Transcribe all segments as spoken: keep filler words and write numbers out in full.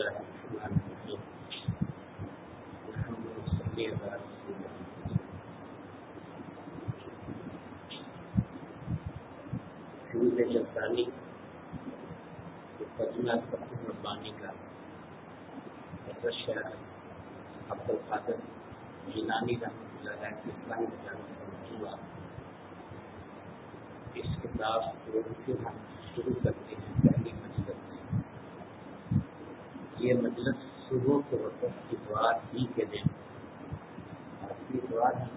الله الرحمن الرحيم الحمد لله على رسول الله فیض جبرانی مقدمہ فتح ربانی کا حضرت شیخ عبدالقادر جیلانی رحمۃ اللہ علیہ کے اسلامی بیان کا موضوع اس کتاب کو پھر ہم شروع کرتے ہیں پہلی مجلس سے۔ یہ مجلس صبح کے وقت اتوار ہی کے دن آخری اتوار ہے،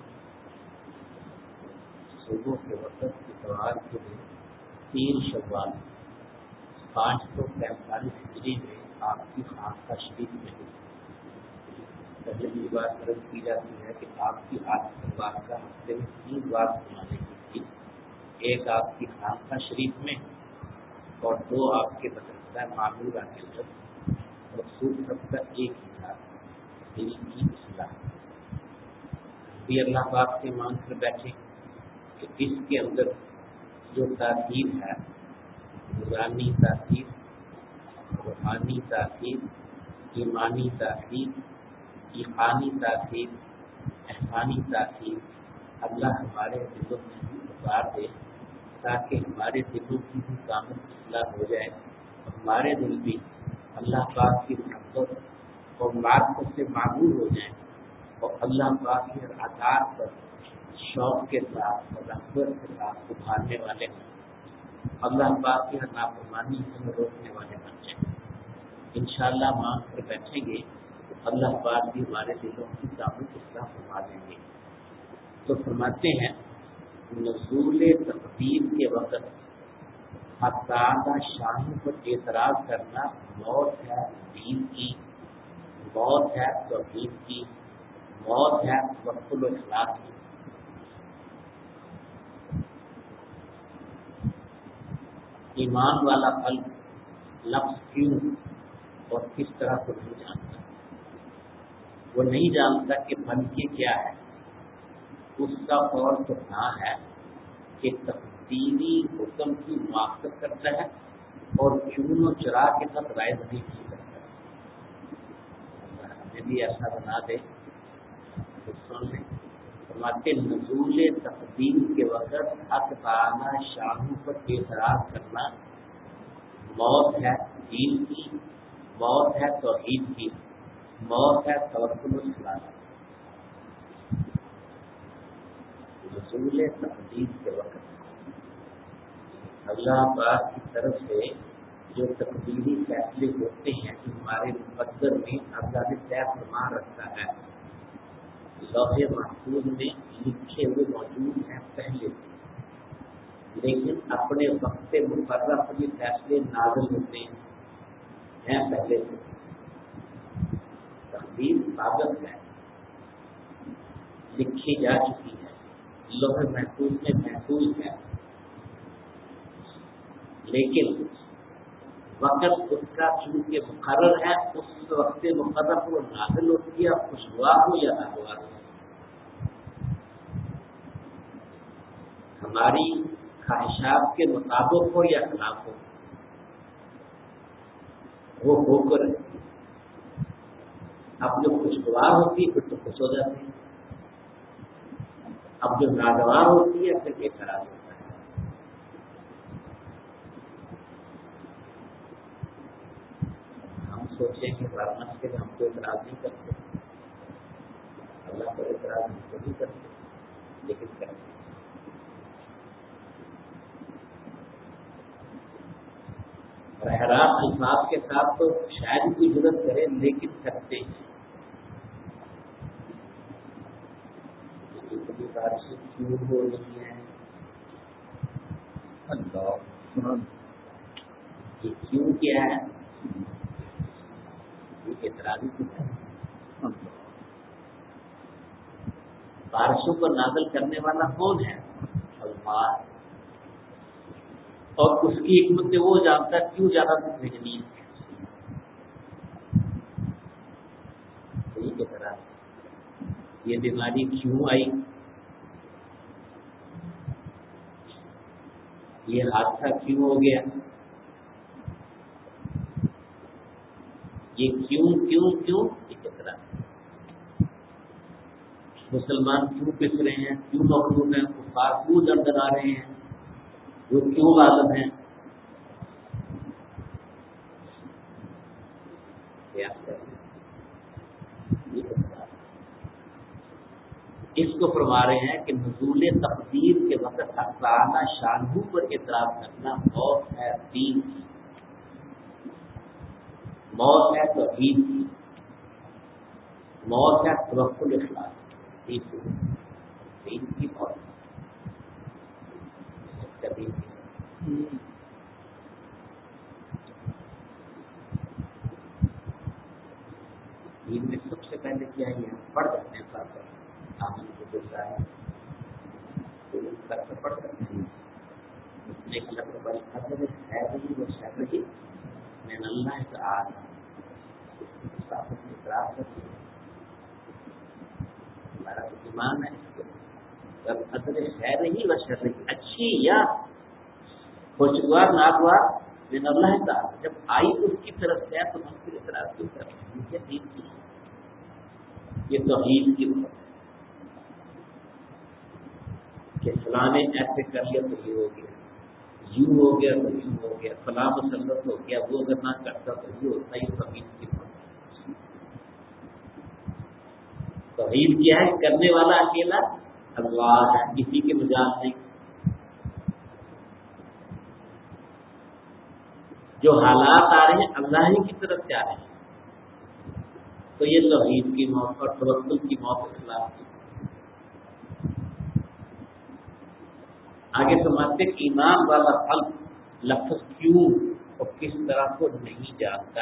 صبح کے وقت اتوار کے دن تین شوال پانچ سو پینتالیس ہجری میں آپ کی خانقاہ شریف میں پہلے بھی بات عرض کی جاتی ہے کہ آپ کی آخری بات کا ہفتے میں تین بار سنانے کی تھی، ایک آپ کی خانقاہ شریف میں اور دو آپ کے مدرسہ معمورہ کے اندر مقصود سب کا ایک ہی تھا، دل کی اصلاح۔ بھی اللہ پاک سے مانگ کر بیٹھے کہ اس کے اندر جو تاثیر ہے، نورانی تاثیر، روحانی تاثیر، ایمانی تاثیر، ایمانی تاثیر، احسانی تاثیر، اللہ ہمارے دلوں میں بھی اتار دے تاکہ ہمارے دلوں کی بھی کامل اصلاح ہو جائے، ہمارے دل بھی اللہ پاک کی محبت اور معرفت سے معمور ہو جائیں اور اللہ پاک کی عطاعت پر شوق کے ساتھ اور رغبت کے ساتھ ابھارنے والے ہیں، اللہ پاک کی نافرمانی سے روکنے والے بن جائیں۔ انشاءاللہ مانگ کر بیٹھیں گے تو اللہ پاک بھی ہمارے دلوں کی کامل اصلاح فرما دیں گے۔ تو فرماتے ہیں نزول تقدیر کے وقت حق تعالی شان پر اعتراض کرنا موت ہے دین کی، موت ہے توحید کی، موت ہے وقت الاخلاص کی۔ ایمان والا قلب لفظ کیوں اور کس طرح کو نہیں جانتا، وہ نہیں جانتا کہ من کے کیا ہے، اس کا اور تو نہ ہے کہ تقدیری حکم کی موافقت کرتا ہے اور چون و چرا کے ساتھ رائے نہیں کی کرتا ہے۔ ہمیں بھی ایسا بنا دے تو سن لیں۔ فرماتے نزول تقدیر کے وقت حق تعالی شانوں پر اعتراض کرنا موت ہے دین کی، موت ہے توحید کی، موت ہے توکل و اخلاص۔ نزول تقدیر کے وقت اللہ پاک کی طرف سے جو تقدیری فیصلے ہوتے ہیں جو ہمارے مقدر میں اللہ نے طے فرما رکھا ہے، لوح محفوظ میں لکھے ہوئے موجود ہیں پہلے سے، لیکن اپنے وقت مقررہ پر یہ فیصلے نازل ہوتے ہیں پہلے سے۔ تقدیر ثابت ہے، لکھی جا چکی ہے، لوح محفوظ میں محفوظ ہے، لیکن وقت اس کا چونکہ مقرر ہے، اس وقت مقرر کو نازل ہوتی ہے، خوشگوار ہو یا ناگوار ہو، ہماری خواہشات کے مطابق ہو یا خلاف ہو، وہ ہو کر اب جو خوشگوار ہوتی ہے پھر تو خوش ہو جاتے ہیں، اب جو ناگوار ہوتی ہے پھر ایک خراب ہوتا ہے۔ ہم سوچیں کہ ورنہ سے ہم کو اعتراض نہیں کرتے، اللہ پر اعتراض ہم کو نہیں کرتے، لیکن کرتے ہیں۔ براہ راست الفاظ کے ساتھ تو شاید کوئی ضرورت کرے لیکن کرتے ہیں۔ اتنی بارشیں کیوں ہو رہی ہیں، اللہ یہ کیوں کیا ہے، یہ اعتراضی کچھ ہے۔ بارشوں کو نازل کرنے والا کون ہے؟ اللہ، اور اس کی حکمت سے وہ جانتا ہے کیوں زیادہ تک بھیجنی ہے۔ کی طرح یہ بیماری کیوں آئی، یہ حادثہ کیوں ہو گیا، یہ کیوں کیوں کیوں یہ چکرا مسلمان کیوں پس رہے ہیں، کیوں مغلوب ہیں، کفار کیوں دردر آ رہے ہیں، وہ کیوں غالب ہیں. اس کو فرما رہے ہیں کہ نزول تقدیر کے وقت حق تعالی شانہ پر اعتراض کرنا موت ہے دین کی، موت ہے توحید کی، موت ہے توکل اخلاص دین کی، دین کی موت دین کی. دین میں سب سے پہلے کیا ہے، ہم پڑھ سکتے ہیں ساتھ آمن کو دوسرا ہے پڑھ سکتے ہیں اتنے لفظ بل قدر ہے رہی وہ شر رہی میں اللہ تعالی صاحب اعتراف کرتی ہے. ہمارا ایمان ہے اس کو بل قدر ہے رہی وہ شر رہی، اچھی یا خوشگوار ناگوار من اللہ تعالی، جب آئی اس کی طرف سے تو ہم پھر اعتراض کیوں کرتے ہیں؟ یہ دین کی یہ توحید کی بات ہے کہ فلاں نے ایسے کر لیا تو یہ ہو گیا، یوں ہو گیا تو یوں ہو گیا، فلاں مسلط ہو گیا، وہ اگر نہ کرتا تو یہ ہوتا. یہ توحید کی بات ہے. توحید کیا ہے؟ کرنے والا اکیلا اللہ ہے، کسی کے مجاز نہیں. جو حالات آ رہے ہیں اللہ ہی کی طرف سے آ رہے ہیں، تو یہ توحید کی موت اور توکل کی موت کے خلاف کی. آگے سمجھتے کہ ایمان والا قلب لفظ کیوں اور کس طرح کو نہیں جانتا،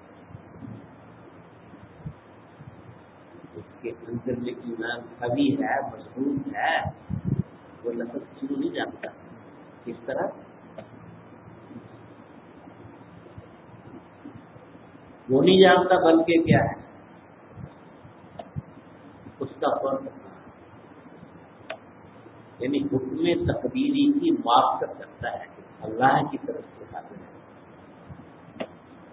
اس کے اندر میں ایمان قوی ہے، مضبوط ہے، وہ لفظ کیوں نہیں جانتا، کس طرح وہ نہیں جانتا، بلکہ کیا ہے اس کا فرق، یعنی حکم تقدیری کی موافقت کرتا ہے اللہ کی طرف سے حاصل ہے.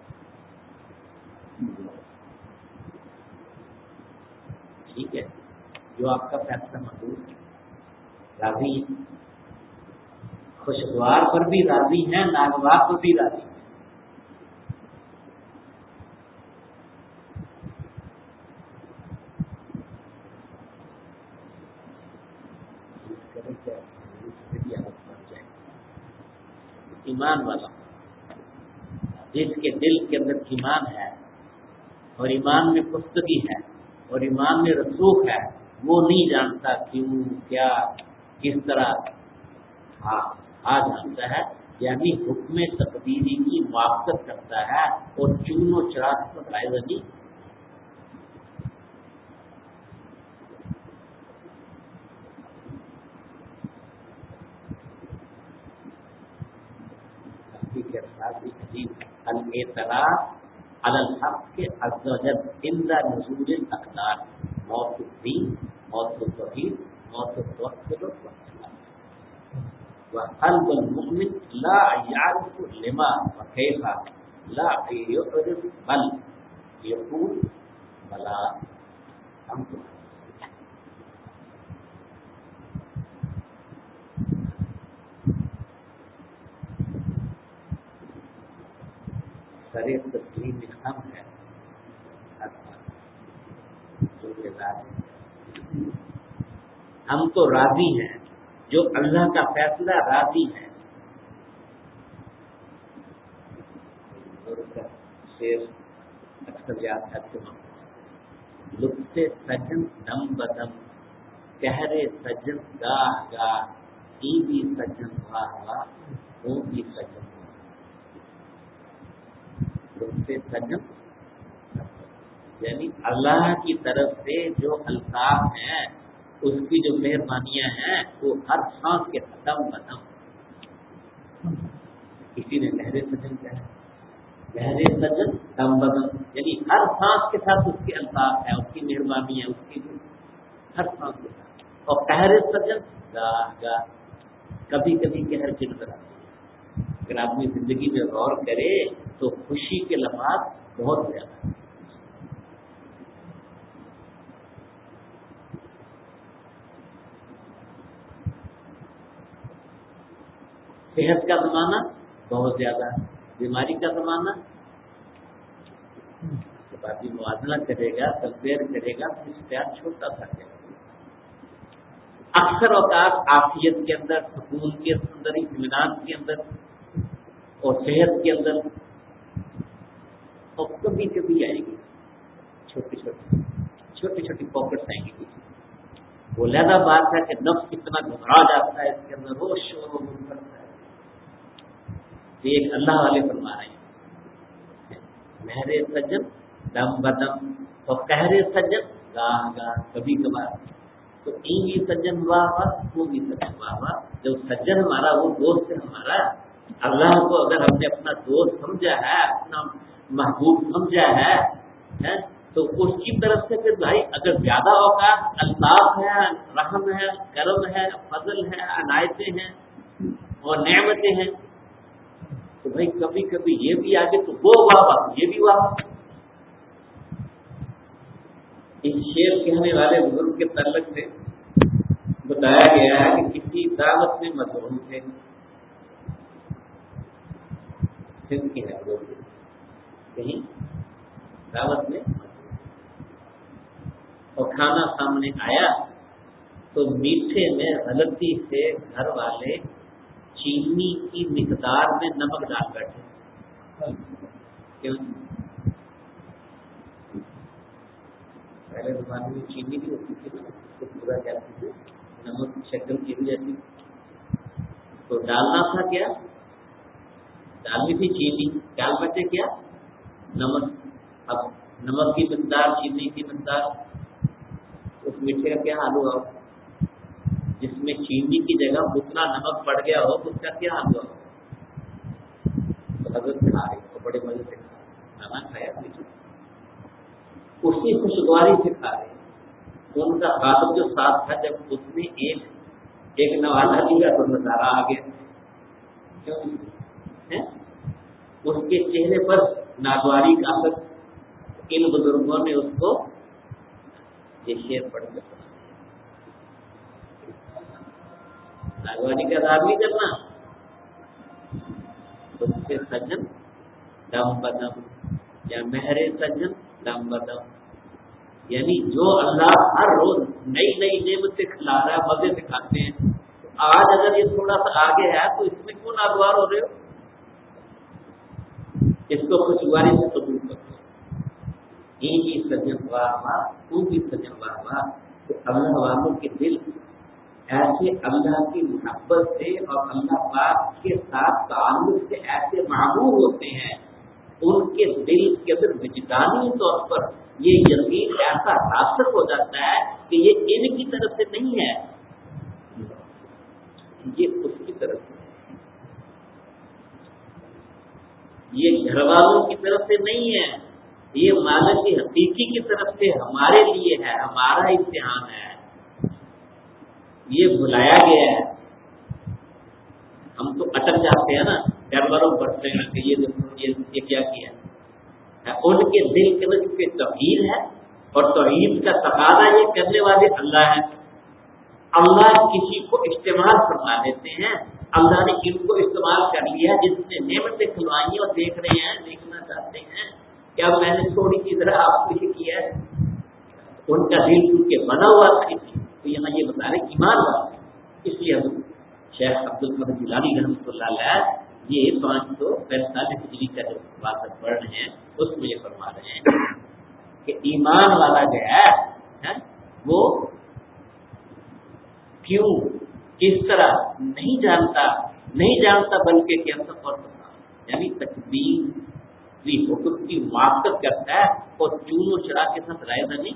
ٹھیک ہے، جو آپ کا فیصلہ منظور ہے، راضی ہیں، خوشگوار پر بھی راضی ہیں، ناگوار پر بھی راضی ہیں. ایمان والا جس کے دل کے اندر ایمان ہے اور ایمان میں پختگی ہے اور ایمان میں رسوخ ہے، وہ نہیں جانتا کیوں کیا کس طرح، ہاں آ جانتا ہے، یعنی حکم تقدیری کی موافقت کرتا ہے اور چون و چراغ پر رائے نہیں. الاعتراض علی الحق عز وجل عند نزول الاقدار، موت الدین، موت التوحید، موت التوکل وقلب المؤمن لا يعرف لما وكيف لا يعرف بل يقول بلا ہم تو سر تسلیم میں ہم ہے ہم تو راضی ہیں، جو اللہ کا فیصلہ راضی ہے. شیر اکثر یاد کرتے ہیں، لطف سجن دم بدم، کہرے سجن گاہ گاہ، ای بھی سجن واہ واہ، وہ بھی سجن لطف سجن، یعنی اللہ کی طرف سے جو الطاف ہیں، اس کی جو مہربانیاں ہیں وہ ہر سانس کے دم بدم. کسی نے لہرے سجن کہا، لہرے سجن دم بدم، یعنی ہر سانس کے ساتھ اس کے الطاف ہے، اس کی مہربانی ہے، اس کی ہر سانس کے ساتھ. اور قہر سجن گاہ گاہ، کبھی کبھی قہر چل کر آتی ہے. اگر آدمی زندگی میں غور کرے تو خوشی کے لمحات بہت زیادہ صحت کا زمانہ بہت زیادہ، بیماری کا زمانہ جب آدمی موازنہ کرے گا، کمپیئر کرے گا تو اختیار چھوٹا سا ہے۔ اکثر اوقات عافیت کے اندر، سکون کے اندر، اطمینان کے اندر اور صحت کے اندر، اور کبھی کبھی آئے گی چھوٹی چھوٹی چھوٹی چھوٹی پاکٹس آئیں گی۔ وہ لہذا بات ہے کہ نفس کتنا گھبرا جاتا ہے، اس کے اندر روش شور و غل کرتا ہے۔ ایک اللہ والے فرما رہے ہیں مہر سجن دم بدم اور قہر سجن گاہ گاہ، کبھی کبھار تو این بھی سجن ہوا ہوا، وہ بھی سجن ہوا ہوا۔ جو سجن ہمارا وہ دوست ہے ہمارا، اللہ کو اگر ہم نے اپنا دوست سمجھا ہے، اپنا محبوب سمجھا ہے تو اس کی طرف سے پھر بھائی اگر زیادہ اوقات الطاف ہے، رحم ہے، کرم ہے، فضل ہے، عنایتیں ہیں اور نعمتیں ہیں تو بھائی کبھی کبھی یہ بھی آگے تو وہ واہ واہ، یہ بھی واہ۔ اس شعر کہنے والے بزرگ کے تعلق سے بتایا گیا ہے کہ کسی دعوت میں مصروف تھے، سندھ کے ہے لوگ، کہیں دعوت میں اور کھانا سامنے آیا تو میٹھے میں غلطی سے گھر والے چینی کی مقدار میں نمک ڈال بیٹھے۔ کیوں؟ پہلے زمانے میں چینی بھی ہوتی تھی نا، اس کو پورا جاتی تھی، نمک کی شکل کی بھی جاتی تو ڈالنا تھا کیا؟ ڈالنی تھی چینی، ڈال بیٹھے کیا؟ نمک۔ اب نمک کی مقدار، چینی کی مقدار، اس میٹھے کا کیا حال ہوا؟ جس میں چینی کی جگہ اتنا نمک پڑ گیا ہو تو اس کا کیا حال ہوا؟ تو حضرت کھا رہے تو بڑے مزے سے کھانا کھایا، اسی خوشگواری سے کھا رہے۔ ان کا خاطب جو ساتھ تھا، جب اس نے ایک ایک نوالا لیا تو نظارہ آ گیا، کیوں اس کے چہرے پر ناگواری کا اثر۔ ان بزرگوں نے اس کو یہ شعر پڑھ کے ناگواری کا اظہار نہیں کرنا، اس سے سجن دم بدم یا مہر سجن دم بدم، یعنی جو اللہ ہر روز نئی نئی نعمتیں کھلا رہا ہے، مزے سے کھاتے ہیں، آج اگر یہ تھوڑا سا آگے ہے تو اس میں کیوں ناگوار ہو رہے ہو؟ اس کو خوشگواری سے قبول کرو۔ این کی سجن واہ واہ، تو کی سجن واہ واہ۔ تو اللہ والوں کے دل ایسے اللہ کی محبت سے اور اللہ پاک کے ساتھ تعلق سے ایسے معمور ہوتے ہیں، ان کے دل کے اندر وجدانی طور پر یہ یقین ایسا راسخ ہو جاتا ہے کہ یہ ان کی طرف سے نہیں ہے، یہ اس کی طرف سے، یہ گھر والوں کی طرف سے نہیں ہے، یہ مالک حقیقی کی طرف سے ہمارے لیے ہے، ہمارا امتحان ہے، یہ بلایا گیا ہے۔ ہم تو اٹک جاتے ہیں نا، گھر والوں بڑھتے ہیں کہ یہ یہ کیا کیا ہے، ان کے دل کے اندر کیونکہ توحید ہے اور توحید کا تقاضا یہ کرنے والے اللہ ہیں۔ اللہ کسی کو استعمال فرما دیتے ہیں، اللہ نے ان کو استعمال کر لیا جس نے نعمتیں کھلوائی اور دیکھ رہے ہیں، دیکھنا چاہتے ہیں کیا میں نے تھوڑی سی طرح آپ کو یہ کیا ہے، ان کا دل کیونکہ بنا ہوا تھا، تو یہاں یہ بتا رہے ایمان والا۔ اس لیے ہم شیخ عبد القادر جیلانی رحمۃ اللہ علیہ یہ پانچ سو پینتالیس ہجری کا جو واقعہ پڑھ رہے ہیں اس میں یہ فرما رہے ہیں کہ ایمان والا جو ہے وہ کیوں کس طرح نہیں جانتا نہیں جانتا بلکہ کیا سب اور یعنی تکبیر حکم کی موافقت کرتا ہے اور چون و چرا کے ساتھ رائے دانی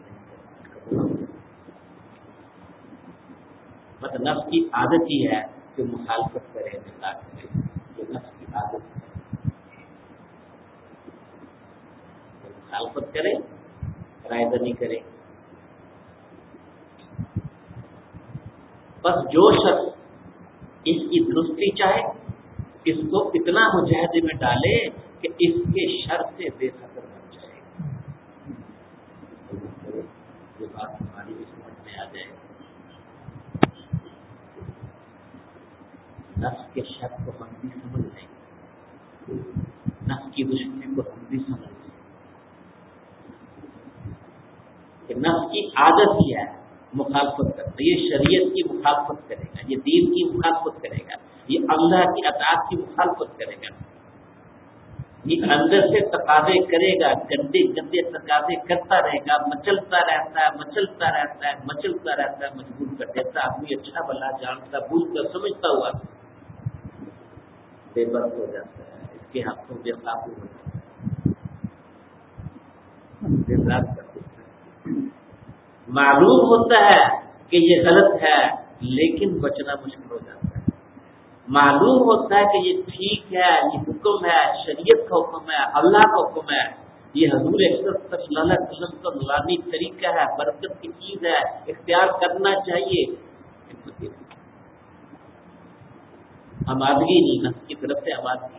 مطلب نفس کی عادت ہی ہے کہ مخالفت کرے یہ نفس کی عادت ہے، مخالفت کرے رائے دانی کرے۔ بس جو شخص اس کی درستی چاہے اس کو اتنا مجاہدے میں ڈالے کہ اس کے شر سے بے خطر بن جائے، یہ بات ہماری بھی سمجھ میں آ جائے۔ نفس کے شر شر کو ہم بھی سمجھ لیں گے، نفس کی دشمنی کو ہم بھی سمجھ لیں کہ نفس کی عادت ہی ہے مخالفت کرنا، یہ شریعت کی مخالفت کرے گا، یہ دین کی مخالفت کرے گا، یہ اللہ کی اطاعت کی مخالفت کرے گا، یہ اندر سے تقاضے کرے گا، گندے گندے تقاضے کرتا رہے گا، مچلتا رہتا ہے مچلتا رہتا ہے مچلتا رہتا ہے مجبور کر دیتا آدمی اچھا بھلا جانتا بوجھتا سمجھتا ہوا بے بس ہو جاتا ہے، اس کے ہاتھوں بے قابو ہو جاتا ہے، بے بس کر دیتا ہے۔ معلوم ہوتا ہے کہ یہ غلط ہے لیکن بچنا مشکل ہو جاتا ہے، معلوم ہوتا ہے کہ یہ ٹھیک ہے، یہ حکم ہے، شریعت کا حکم ہے، اللہ کا حکم ہے، یہ حضور اکرم صلی اللہ علیہ وسلم کا نورانی طریقہ ہے، برکت کی چیز ہے، اختیار کرنا چاہیے، آمادگی نہیں، نفس کی طرف سے آمادگی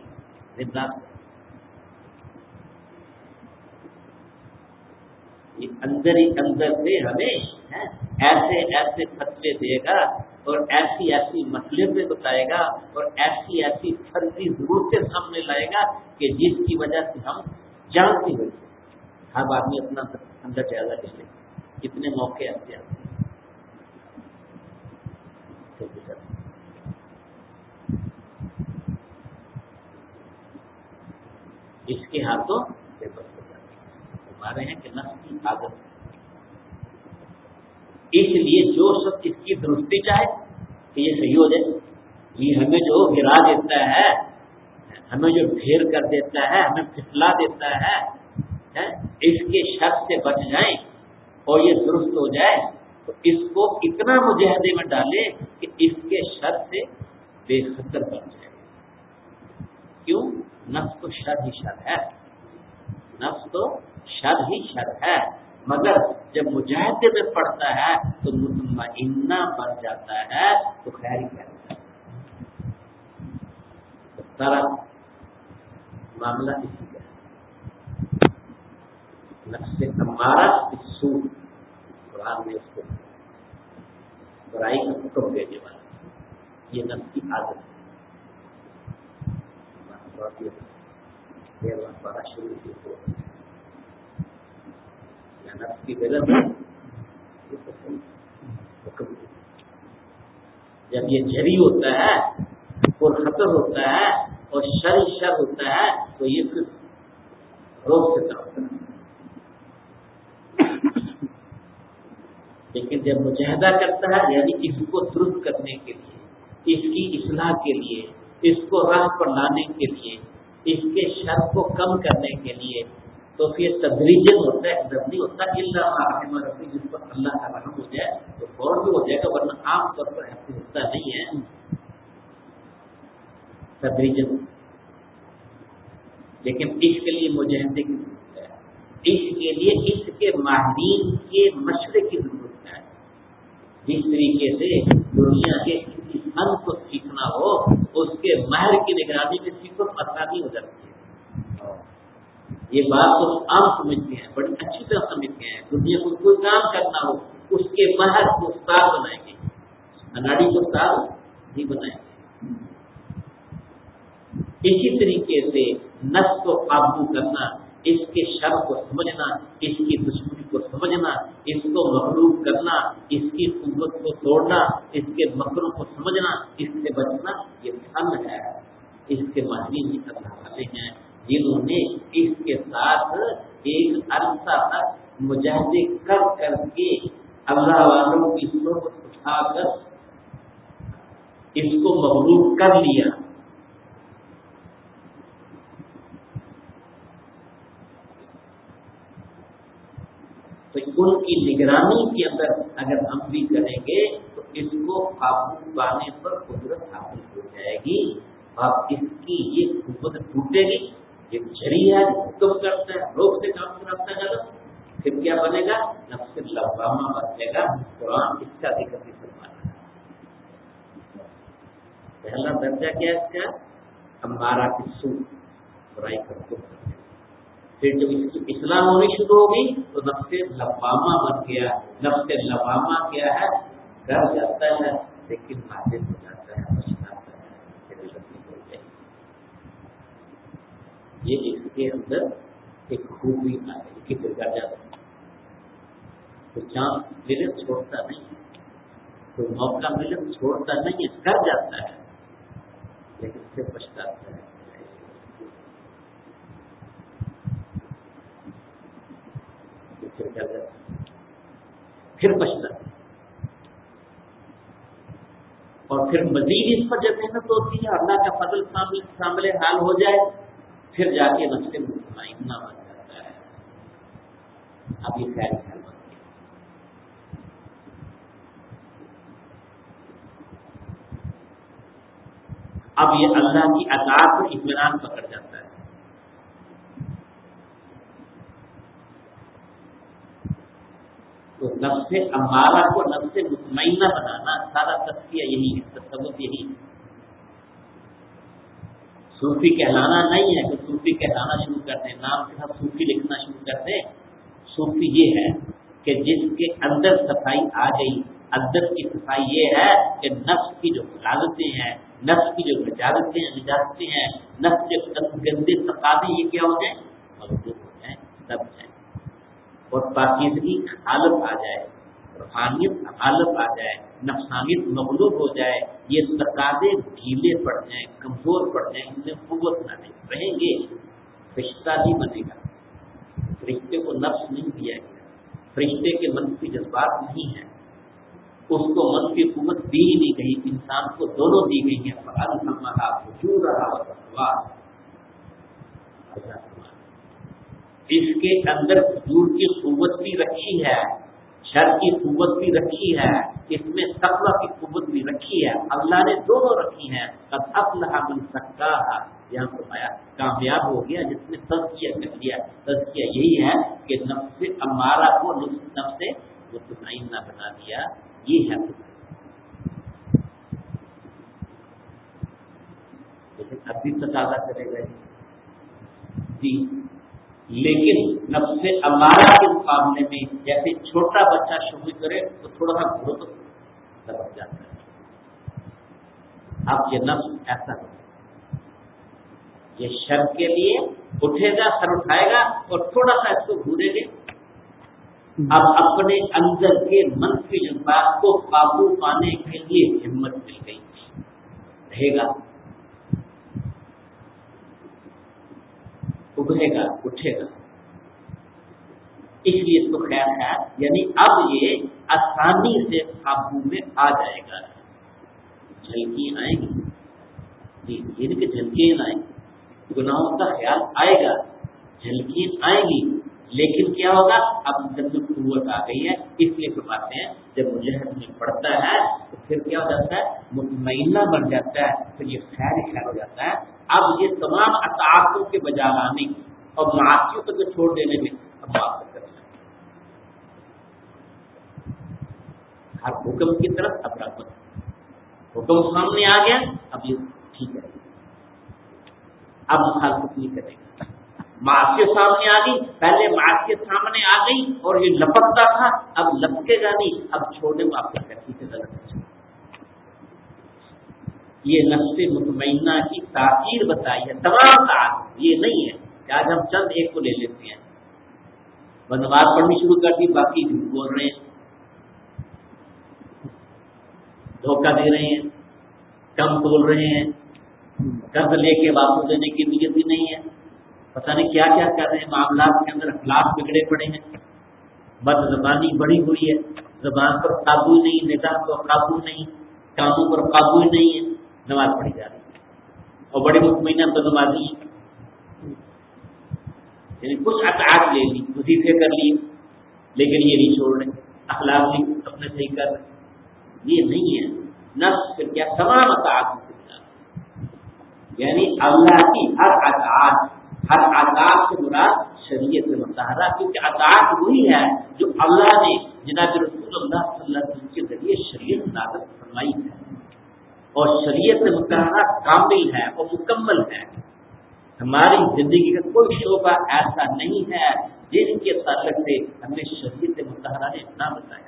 یہ اندر ہی اندر سے ہمیں ایسے ایسے فتوے دے گا اور ایسی ایسی مسئلے پہ بتائے گا اور ایسی ایسی فرضی ضرورتیں سامنے لائے گا کہ جس کی وجہ سے ہم جانتے ہوئے ہر آدمی اپنا اندر جائزہ کر لے، کتنے موقع ایسے آتے ہیں۔ اس کے ہاتھوں بے بس ہو جاتے ہیں، ہمارے ہیں کہ نفس کی عادت، اس لیے جو سب اس کی درستی چاہے کہ یہ صحیح ہو جائے، یہ ہمیں جو گرا دیتا ہے، ہمیں جو ڈھیر کر دیتا ہے، ہمیں پھسلا دیتا ہے، اس کے شر سے بچ جائیں اور یہ درست ہو جائے تو اس کو اتنا مجاہدے میں ڈالے کہ اس کے شر سے بے خطر بن جائے۔ کیوں؟ نفس تو شر ہی شر ہے، نفس تو شر ہی شر ہے، مگر جب مجاہدے میں پڑتا ہے تو مطمئنہ بن جاتا ہے تو خیر ہی کہتا ہے۔ تو سارا معاملہ اسی کا ہے، نفس امارہ بالسوء، قرآن میں اس کو برائی کا حکم دینے والا، یہ نفس کی عادت ہے۔ بڑا شروع کی ہو یا نفس کی غلط ہے، جب یہ جری ہوتا ہے اور خطر ہوتا ہے اور شر شر ہوتا ہے تو یہ پھر روک سے کرتا ہے، لیکن جب مجاہدہ کرتا ہے یعنی اس کو درست کرنے کے لیے، اس کی اصلاح کے لیے، اس کو راہ پر لانے کے لیے، اس کے شر کو کم کرنے کے لیے، تو پھر تدریجن ہوتا ہے، ادھر نہیں ہوتا اللہ رحم ربی، جس پر اللہ کا رحم ہو جائے تو فوراً بھی ہو جائے گا، ورنہ عام طور پر ایسے ہوتا نہیں ہے، تدریجن۔ لیکن اس کے لیے مجاہدے کی ضرورت ہے، اس کے لیے اس کے ماہرین کے مشورے کی ضرورت ہے۔ جس طریقے سے دنیا کے کسی فن کو سیکھنا ہو اس کے ماہر کی نگرانی میں سیکھو آسانی ہو جاتی ہے۔ یہ بات تو عام سمجھتے ہیں، بڑی اچھی طرح سمجھتے ہیں، دنیا کو کوئی کام کرنا ہو اس کے ماہر کو استاد بنائیں گے، اناڑی کو استاد نہیں بنائیں گے۔ اسی طریقے سے نفس کو قابو کرنا، اس کے شر کو سمجھنا، اس کی دشمنی کو سمجھنا، اس کو مغلوب کرنا، اس کی قوت کو توڑنا، اس کے مکروں کو سمجھنا، اس سے بچنا، یہ فن ہے۔ اس کے ماہرین ہی کرنا والے ہیں جنہوں نے اس کے ساتھ ایک عرصہ تک مجاہدے کر کر کے اللہ والوں کی صحبت اٹھا کر اس کو مغلوب کر لیا۔ تو ان کی نگرانی کے اندر اگر ہم بھی کریں گے تو اس کو قابو پانے پر قدرت حاصل ہو جائے گی، اور اس کی یہ قوت ٹوٹے گی، یہ جری ہے، حکم کرتا ہے، روک سے کام کراتا ہے، پھر کیا بنے گا؟ نفس لوامہ بن جائے گا۔ قرآن اس کا ذکر بھی فرماتا ہے۔ پہلا درجہ کیا ہے اس کا؟ امارہ بالسوء، برائی کا حکم کرتا ہے۔ پھر جب اس کی اصلاح ہونی شروع ہوگی تو نفس لوامہ بن گیا۔ نفس لوامہ کیا ہے؟ ڈر جاتا ہے لیکن ماہر ہو جاتا ہے، بچ جاتا ہے، یہ اس کے اندر ایک خوبی آئے کہ پھر کر جاتا ہے تو چانس ملے چھوڑتا نہیں ہے، تو موقع ملے چھوڑتا نہیں ہے، کر جاتا ہے لیکن پھر پچھتاتا ہے، پھر کر جاتا ہے، پھر پچھتاتا ہے، اور پھر مزید اس پر جب محنت ہوتی ہے اللہ کا فضل شامل حال ہو جائے پھر جا کے نفس مطمئنہ بن جاتا ہے، اب یہ خیر خیال بن گیا۔ اب یہ اللہ کی اطاعت پر اطمینان پکڑ جاتا ہے، تو نفس امارہ کو نفس مطمئنہ بنانا سارا تذکیہ یہی ہے، تصوف یہی ہے۔ صوفی کہلانا نہیں ہے کہ صوفی کہلانا شروع کر دیں، نام کے ساتھ صوفی لکھنا شروع کر دیں۔ صوفی یہ ہے کہ جس کے اندر صفائی آ گئی، اندر کی صفائی یہ ہے کہ نفس کی جو حالتیں ہیں، نفس کی جو نجاستیں ہیں نجاستیں ہیں نفس کے گندے تقاضے یہ کیا ہو جائیں، مغلوب ہو جائیں، دب جائیں، اور پاکیزگی حالت آ جائے، روحانیت حالت آ جائے، نفسانیت مغلوب ہو جائے، یہ تقاضے ڈھیلے پڑ جائیں، کمزور پڑ جائیں، ان میں قوت نہ رہیں گے، رشتہ نہیں بنے گا۔ فرشتے کو نفس نہیں دیا گیا، فرشتے کے منفی جذبات نہیں ہیں، اس کو منفی قوت دی ہی نہیں گئی، انسان کو دونوں دی گئی ہیں، فَأَلْهَمَهَا فُجُورَهَا وَتَقْوَاهَا۔ اس کے اندر فجور کی قوت بھی رکھی ہے، شر کی قوت بھی رکھی ہے، اس میں تقویٰ کی قوت بھی رکھی ہے، اللہ نے دونوں رکھی ہیں۔ قد افلح من زکاہا، یہاں فرمایا کامیاب ہو گیا جس نے تزکیہ کر لیا۔ تزکیہ یہی ہے کہ نفس امارہ کو نفس مطمئنہ بنا دیا، یہ ہے لیکن ابھی تقاضا کرے گا جی، لیکن نفس امارہ کے مقابلے میں جیسے چھوٹا بچہ شروع کرے تو تھوڑا سا گروپ لپک جاتا ہے، اب یہ نفس ایسا ہے، یہ شر کے لیے اٹھے گا، سر اٹھائے گا اور تھوڑا سا اس کو گھورے گے، اب اپنے اندر کے منفی جذبات کو قابو پانے کے لیے ہمت مل گئی، رہے گا، ابھرے گا، اٹھے گا، اس لیے اس کو خیر ہے، یعنی اب یہ آسانی سے قابو میں آ جائے گا۔ جھلکیاں آئیں گی جی، یہ کہ جھلکیاں آئیں گی، گناہوں کا خیال آئے گا، جھلکیاں آئیں گی، لیکن کیا ہوگا، اب جب قوت آ گئی ہے، اس لیے فرماتے ہیں جب مجاہد میں پڑھتا ہے تو پھر کیا ہو جاتا ہے، مطمئنہ بن جاتا ہے، پھر یہ خیر خیر ہو جاتا ہے۔ اب یہ تمام اطاعتوں کے بجا لانے اور معاشیوں کو جو چھوڑ دینے میں اب معاف کرنا ہے، ہر حکم کی طرف اب رغبت، حکم سامنے آ گیا، اب یہ ٹھیک ہے، اب مخالفت نہیں کرے گا۔ معاشیت سامنے آ گئی، پہلے معاشیت سامنے آ گئی اور یہ لپکتا تھا، اب لپکے گا نہیں، اب چھوڑنے میں آپ کو کیسی سے غلط ہے۔ یہ نفس مطمئنہ کی تاثیر بتائی ہے، تمام تعلق یہ نہیں ہے کہ آج ہم چند ایک کو لے لیتے ہیں، نماز پڑھنی شروع کر دی، باقی جھوٹ بول رہے ہیں، دھوکہ دے رہے ہیں، کم بول رہے ہیں، قرض لے کے واپس دینے کی نیت بھی نہیں ہے، پتہ نہیں کیا کیا کر رہے ہیں، معاملات کے اندر اخلاق بگڑے پڑے ہیں، بد زبانی بڑی ہوئی ہے، زبان پر قابو نہیں، نگاہ پر قابو نہیں، کاموں پر قابو نہیں ہے، نماز پڑھی جا رہی ہے اور بڑی مطمئنہ بدنمازی ہے، یعنی کچھ اطاعت لے لی، وظیفے کر لیے، لیکن یہ نہیں چھوڑ رہے، اخلاق بھی اپنے صحیح کر رہے، یہ نہیں ہے نفس۔ پھر کیا، تمام اطاعت یعنی اللہ کی ہر اطاعت، ہر اطاعت سے مراد شریعت مطہرہ، کیونکہ اطاعت وہی ہے جو اللہ نے جناب رسول اللہ صلی اللہ علیہ وسلم کے ذریعے شریعت نازل فرمائی ہے، اور شریعت مطہرہ کامل ہے اور مکمل ہے۔ ہماری زندگی کا کوئی شعبہ ایسا نہیں ہے جن کے تعلق سے ہمیں شریعت مطہرہ نے نہ بتایا۔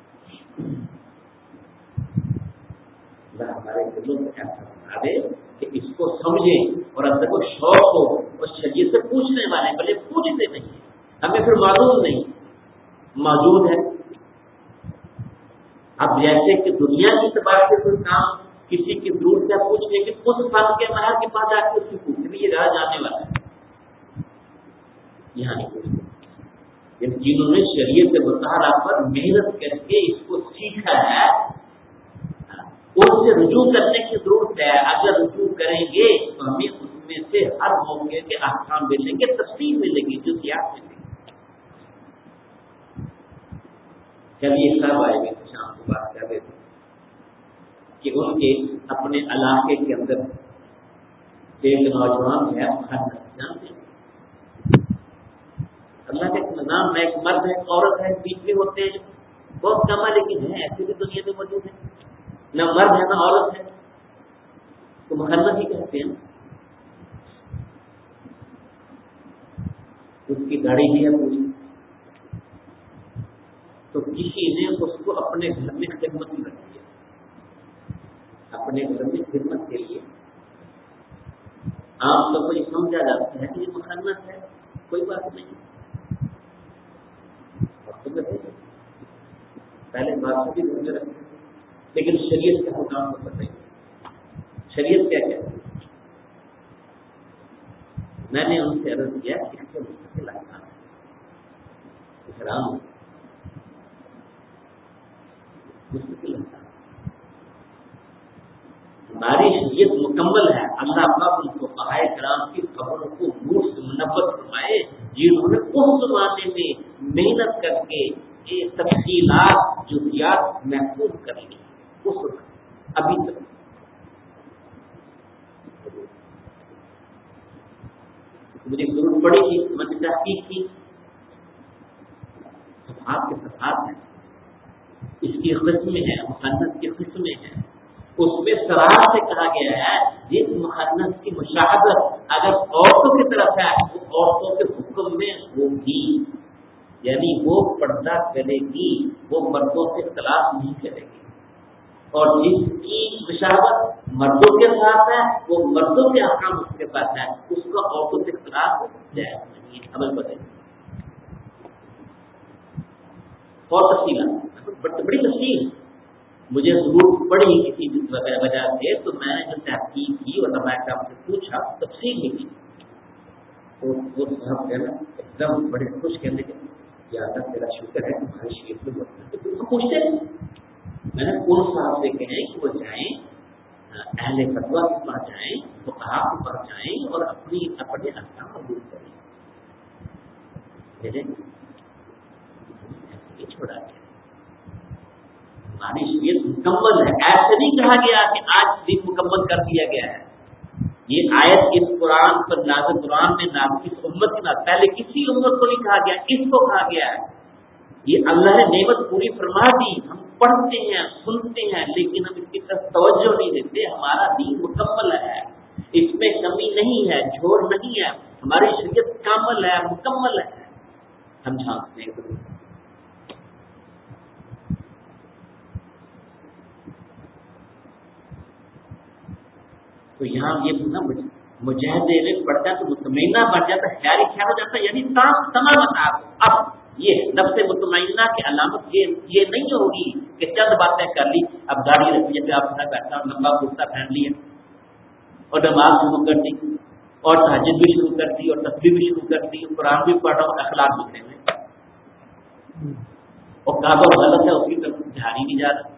ہمارے دلوں میں ایسا بنا دے کہ اس کو سمجھیں اور اندر کو شوق ہو اور شریعت سے پوچھنے والے بھلے پوچھتے نہیں، ہمیں پھر معلوم نہیں، موجود ہے۔ اب جیسے کہ دنیا کی اعتبار سے کوئی کام کسی کی ضرورت ہے پوچھنے کی، اس فن کے ماہر کے پاس آ کے اس کی پوچھنے یہ راہ جانے والا ہے، یہاں نہیں پوچھتے۔ جنہوں نے شریعت کے مطالعہ پر محنت کر کے اس کو سیکھا ہے اس سے رجوع کرنے کی ضرورت ہے۔ اگر رجوع کریں گے تو ہمیں اس میں سے ہر موقع کے احکام ملیں گے، تفصیل ملے گی، جزیات ملیں گی۔ چلیے صاحب آئے گے شام کو بات کر رہے تھے کہ ان کے اپنے علاقے کے اندر ایک نوجوان ہے، جانتے ہیں اللہ کے نظام میں ایک مرد ہے، عورت ہے، بیچ میں ہوتے ہیں بہت کم ہے، لیکن ہے ایسی بھی دنیا میں موجود ہے، نہ مرد ہے نہ عورت ہے، تو مخنث ہی کہتے ہیں۔ اس کی گاڑی بھی ہے پوری، تو کسی نے اس کو اپنے گھر میں خدمت میں رکھ دیا، اپنے گھر میں خدمت کے لیے۔ عام طور پر یہ سمجھا جاتا ہے کہ یہ مخنث ہے، کوئی بات نہیں، پہلے بات بھی گھر میں رکھتے تھے، لیکن شریعت کا حکام کو پتہ نہیں شریعت کیا کہتی ہے۔ میں نے ان سے عرض کیا اس سے مستقل احکام ہے، حرام مستقل احکام، ہماری شریعت مکمل ہے۔ اللہ پاک ان کو فقہائے کرام کی خبروں کو نور سے منور فرمائے جنہوں نے اس زمانے میں محنت کر کے یہ تفصیلات جزیات محفوظ کر لی اس وقت ابھی تک۔ مجھے ضرورت پڑی تھی، میں نے تحقیق کی، صفحات کے صفحات ہیں، اس کی قسمیں ہیں، مخنث کی قسمیں ہیں، اس میں صراحت سے کہا گیا ہے جس مخنث کی مشاہدت اگر عورتوں کی طرف ہے وہ عورتوں کے حکم میں ہوگی، یعنی وہ پردہ کرے گی، وہ مردوں سے اختلاط نہیں کرے گی، اور جس کی مشاہدت مردوں کے ساتھ ہے وہ مردوں کے احکام اس کے پاس ہے، اس کا عورتوں سے اختلاط جائز نہیں ہے۔ عمل بدلے اور تفصیلات بڑی تفصیل مجھے ضرورت پڑی کسی وجہ سے، تو میں نے جو تحقیق کی اور میں آپ سے پوچھا تفصیل ہی کی، تو وہ صاحب کہنا ایک دم بڑے خوش کہنے کے یا اللہ تیرا شکر ہے تمہاری شریعت میں بہت پوچھتے ہیں۔ میں نے ان صاحب سے کہیں کہ وہ جائیں اہل فتویٰ کے پاس جائیں، فقہاء کے پاس جائیں اور اپنی اپنے احکام قبول کریں، ایسے ہی چھوڑا گیا۔ ہماری شریعت مکمل ہے، ایسے نہیں کہا گیا کہ آج دن مکمل کر دیا گیا ہے۔ یہ آیت اس قرآن پر نازل، قرآن میں نازل اس امت کی نازل، پہلے کسی امت کو نہیں کہا گیا، اس کو کہا گیا ہے۔ یہ اللہ نے نعمت پوری فرما دی، ہم پڑھتے ہیں سنتے ہیں لیکن ہم اس کی طرف توجہ نہیں دیتے۔ ہمارا دین مکمل ہے، اس میں کمی نہیں ہے، جھوڑ نہیں ہے، ہماری شریعت کامل ہے، مکمل ہے، ہم جھانکتے ہیں۔ تو یہاں یہ نا مجاہدے میں پڑتا ہے تو مطمئنہ بن جاتا ہے، خیال خیال ہو جاتا ہے، یعنی تمام اب یہ نفس مطمئنہ کی علامت یہ یہ نہیں ہوگی کہ چند باتیں کر لی، اب گاڑی رکھی جیسے آپ گھر بیٹھا اور لمبا کرتا پہن لیا اور نماز شروع کر دی اور تہجد بھی شروع کر دی اور تسبیح بھی شروع کر دی، قرآن بھی پڑھ رہا ہوں، اخلاق لکھنے میں اور کعبہ غلط ہے اس کی طرف دھیان ہی نہیں جا رہا۔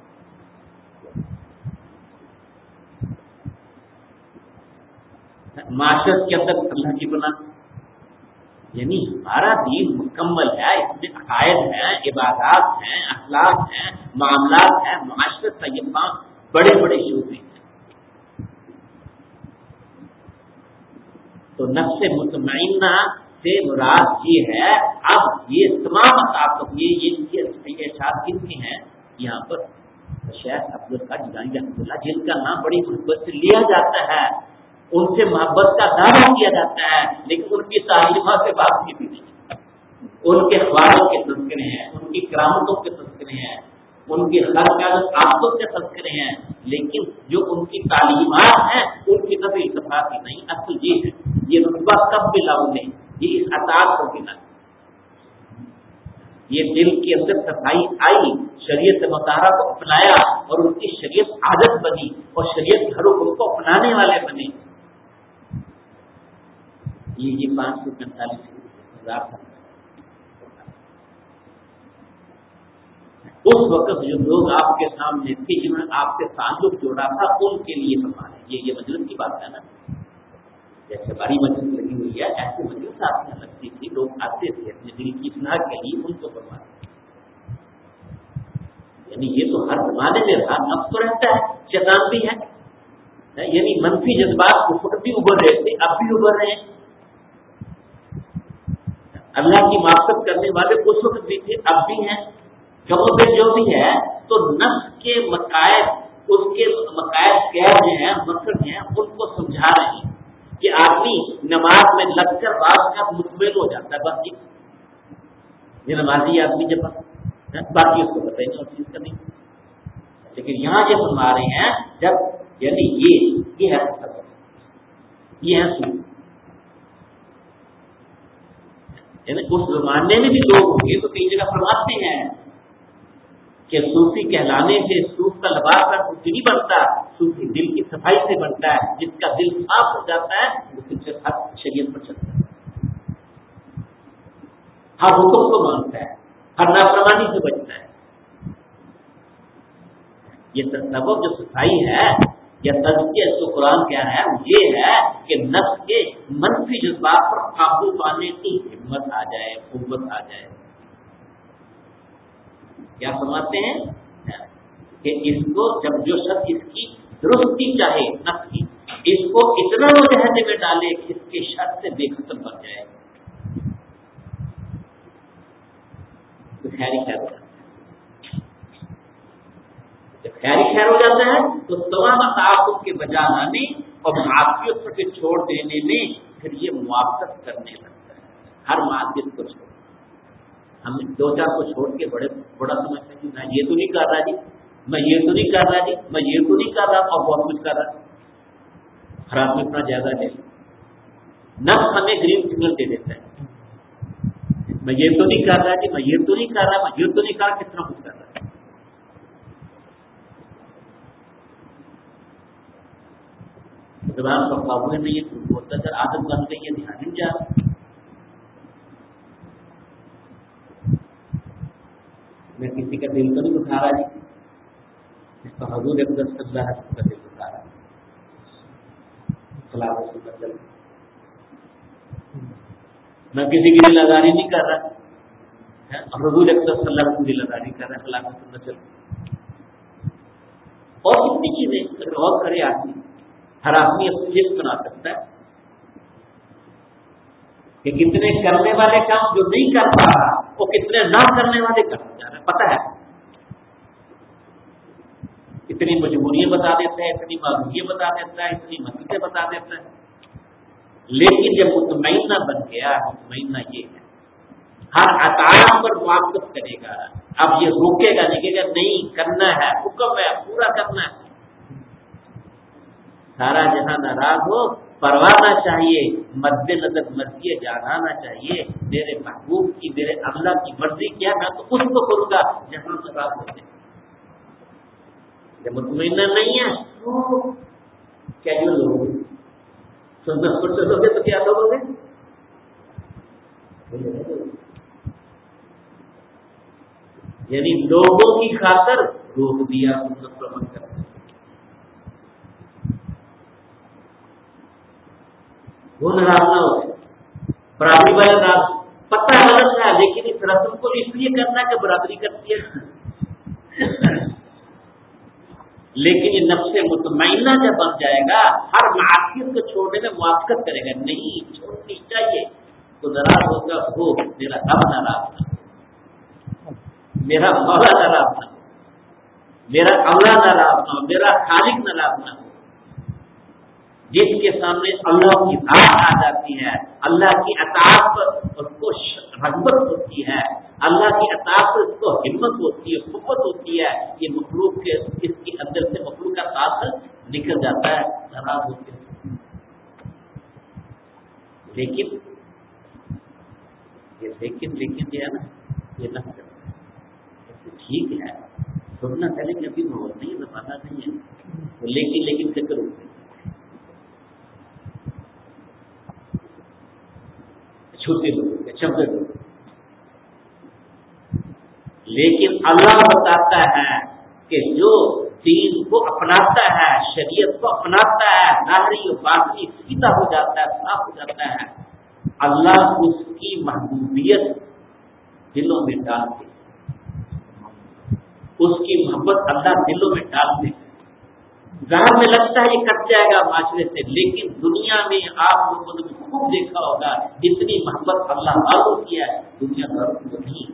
معاشرت کے اندر اللہ کی بنا، یعنی ہمارا دین مکمل ہے، اس میں عقائد ہیں، عبادات ہیں، اخلاق ہیں، معاملات ہیں، معاشرت کا یہ کام بڑے بڑے شعبے ہیں۔ تو نفس مطمئنہ سے مراد یہ ہے، اب یہ تمام اطاعت یہ اشاعت کن کے ہیں یہاں پر شیخ عبدالقادر جیلانی رحمۃ اللہ جن کا نام بڑی محبت سے لیا جاتا ہے، ان سے محبت کا دعویٰ کیا جاتا ہے، لیکن ان کی تعلیمات سے بات کی بھی نہیں، ان کے خوابوں کے تذکرے ہیں، ان کی کرامتوں کے تذکرے ہیں، ان کی خرقادت عادتوں کے تذکرے ہیں، لیکن جو ان کی تعلیمات ہیں ان کی طرف التفات ہی نہیں. اصل یہ ہے یہ رتبہ کب ملا انہیں؟ یہ اس اطاعت کو ملا. یہ دل کے اندر صفائی آئی، شریعت مطالعہ کو اپنایا اور ان کی شریعت عادت بنی اور شریعت ہر حکم کو اپنانے والے بنے. یہ یہ پانچ سو پینتالیس ہزار تھا. اس وقت جو لوگ آپ کے سامنے تھے جنہوں نے آپ سے تعلق جوڑا تھا ان کے لیے فرمانے. یہ یہ مجلس کی بات ہے نا، جیسے بڑی مجلس لگی ہوئی ہے ایسے مجلس آپ میں لگتی تھی، لوگ آتے تھے اپنے دل کی اصلاح کے لیے، ان کو فرماتے. یعنی یہ تو ہر زمانے میں رہا، اب تو رہتا ہے، شیطان بھی ہے. یعنی منفی جذبات اس وقت بھی ابھر رہے تھے، اب بھی ابھر رہے ہیں. اللہ کی معرفت کرنے والے اس وقت بھی تھے، اب بھی ہیں. کبھی پہ جو بھی ہے تو نفس کے مقائد، اس کے مقائد کیا ہیں، مقصد ہیں، ان کو سمجھا رہے ہیں کہ آدمی نماز میں لگ کر رات کا مطمئن ہو جاتا ہے. باقی یہ نمازی آدمی جب باقی اس کو پتہ ہی نہیں اور چیز کا نہیں. لیکن یہاں یہ فرما رہے ہیں جب یعنی یہ یہ ہے یہ ہے سو یعنی اس زمانے میں بھی لوگ ہوں گے تو کئی جگہ فرماتے ہیں کہ صوفی کہلانے سے صوف کا لباس کا کچھ نہیں بنتا، صوفی دل کی صفائی سے بنتا ہے. جس کا دل صاف ہو جاتا ہے وہ پھر ہر شریعت پر چلتا ہے، ہر حکم کو مانتا ہے، ہر نافرمانی سے بچتا ہے. یہ تصور جو صفائی ہے یا تزکیہ تو قرآن کیا ہے یہ ہے کہ نفس کے منفی جذبات پر قابو پانے کی ہمت آ جائے، قوت آ جائے. کیا سمجھتے ہیں کہ اس کو جب جو شخص اس کی درستی چاہے نفس کی، اس کو اتنا مجاہدے میں ڈالے کہ اس کے شر سے بے ختم بن جائے تو خیری خیر ہو جاتا ہے. جب خیری خیر ہو جاتا ہے تو تمام تعاقب کے بجا لانے اور معافیت سے چھوڑ دینے میں پھر یہ موافقت کرنے لگتا ہے. ہر معافیت کو چھوڑ، ہم دو چار کو چھوڑ کے بڑے بڑا سمجھتے ہیں کہ میں یہ تو نہیں کر رہا جی، میں یہ تو نہیں کر رہا جی، میں یہ تو نہیں کر رہا اور بہت کچھ کر رہا. ہر آدمی اتنا جائزہ ہے. نفس ہمیں گرین سگنل دے دیتا ہے، میں یہ تو نہیں کر رہا جی، میں یہ تو نہیں کر رہا، میں یہ تو نہیں کر رہا، کتنا کچھ کر رہا ہے. زبان پر قابو نہیں ہے، بہت اگر عادت بن گئی ہے دھیان نہیں جا رہا. میں کسی کا دل تو نہیں دکھا رہا جی، اس کا حضور ایک دس سب ہے اس کا دل دکھا رہا ہے. خلاف اس کا دل میں کسی کی دل آزاری نہیں کر رہا، حضور ایک دس اللہ کی دل آزاری کر رہا ہے. خلاف اس کا چل اور کتنی چیزیں غور کرے آدمی. ہر آدمی اپنی لسٹ بنا سکتا ہے کہ کتنے کرنے والے کام جو نہیں کر پا رہا وہ کتنے نہ کرنے والے کام جا رہا ہے. پتہ ہے اتنی مجبوریاں بتا دیتا ہے، اتنی معذوریاں بتا دیتا ہے، اتنی مسئلے بتا دیتا ہے. لیکن جب مطمئنہ بن گیا، مطمئنہ یہ ہے ہر عطا پر موافقت کرے گا. اب یہ روکے گا نہیں کہ نہیں کرنا ہے، حکم ہے پورا کرنا ہے. سارا جہاں ناراض ہو پروانا چاہیے، مد نظر مرضی جانانا چاہیے میرے محبوب کی، میرے اللہ کی مرضی کیا میں تو اس کو کروں گا جہاں ناراض ہوتے. جب مطمئنہ نہیں ہے تو کیجول لوگ چلوگے تو کیا لوگ گے. یعنی لوگوں کی خاطر روک دیا سنت پر عمل کرنا. وہ ناراض نہ ہو، برابری والے ناراض. پتہ غلط ہے لیکن اس رسم کو اس لیے کرنا کہ برابری کرتی ہے. لیکن یہ نفس مطمئنہ جب بن جائے گا ہر معصیت کو چھوڑنے میں موافقت کرے گا. نہیں چھوڑنی چاہیے تو ناراض ہوگا ہو، میرا رب ناراض نہ ہو، میرا مولا ناراض نہ ہو، میرا اللہ ناراض نہ ہو، میرا خالق ناراض نہ ہو. جس کے سامنے اللہ کی ذات آ جاتی ہے، اللہ کی اطاعت پر اس کو رغبت ہوتی ہے، اللہ کی اطاعت پر اس کو ہمت ہوتی ہے، قوت ہوتی ہے. یہ مخلوق کے اس کے اندر سے مخلوق کا ساتھ نکل جاتا ہے ناراض ہوتے ہیں. لیکن یہ لیکن لیکن جو ہے نا یہ نہ کرتا ہے ٹھیک ہے سننا ہے لیکن ابھی ماحول نہیں ہے زمانہ نہیں ہے لیکن لیکن سے کرو چھوٹے لوگ چھوٹے لوگ. لیکن اللہ بتاتا ہے کہ جو دین کو اپناتا ہے شریعت کو اپناتا ہے ظاہری و باطنی سیدھا ہو جاتا ہے صاف ہو جاتا ہے اللہ اس کی محبوبیت دلوں میں ڈال دے اس کی محبت اللہ دلوں میں ڈال دے. ظاہر میں لگتا ہے یہ کٹ جائے گا معاشرے سے لیکن دنیا میں آپ لوگوں نے خوب دیکھا ہوگا جتنی محبت اللہ والوں کی ہے دنیا داروں کو نہیں.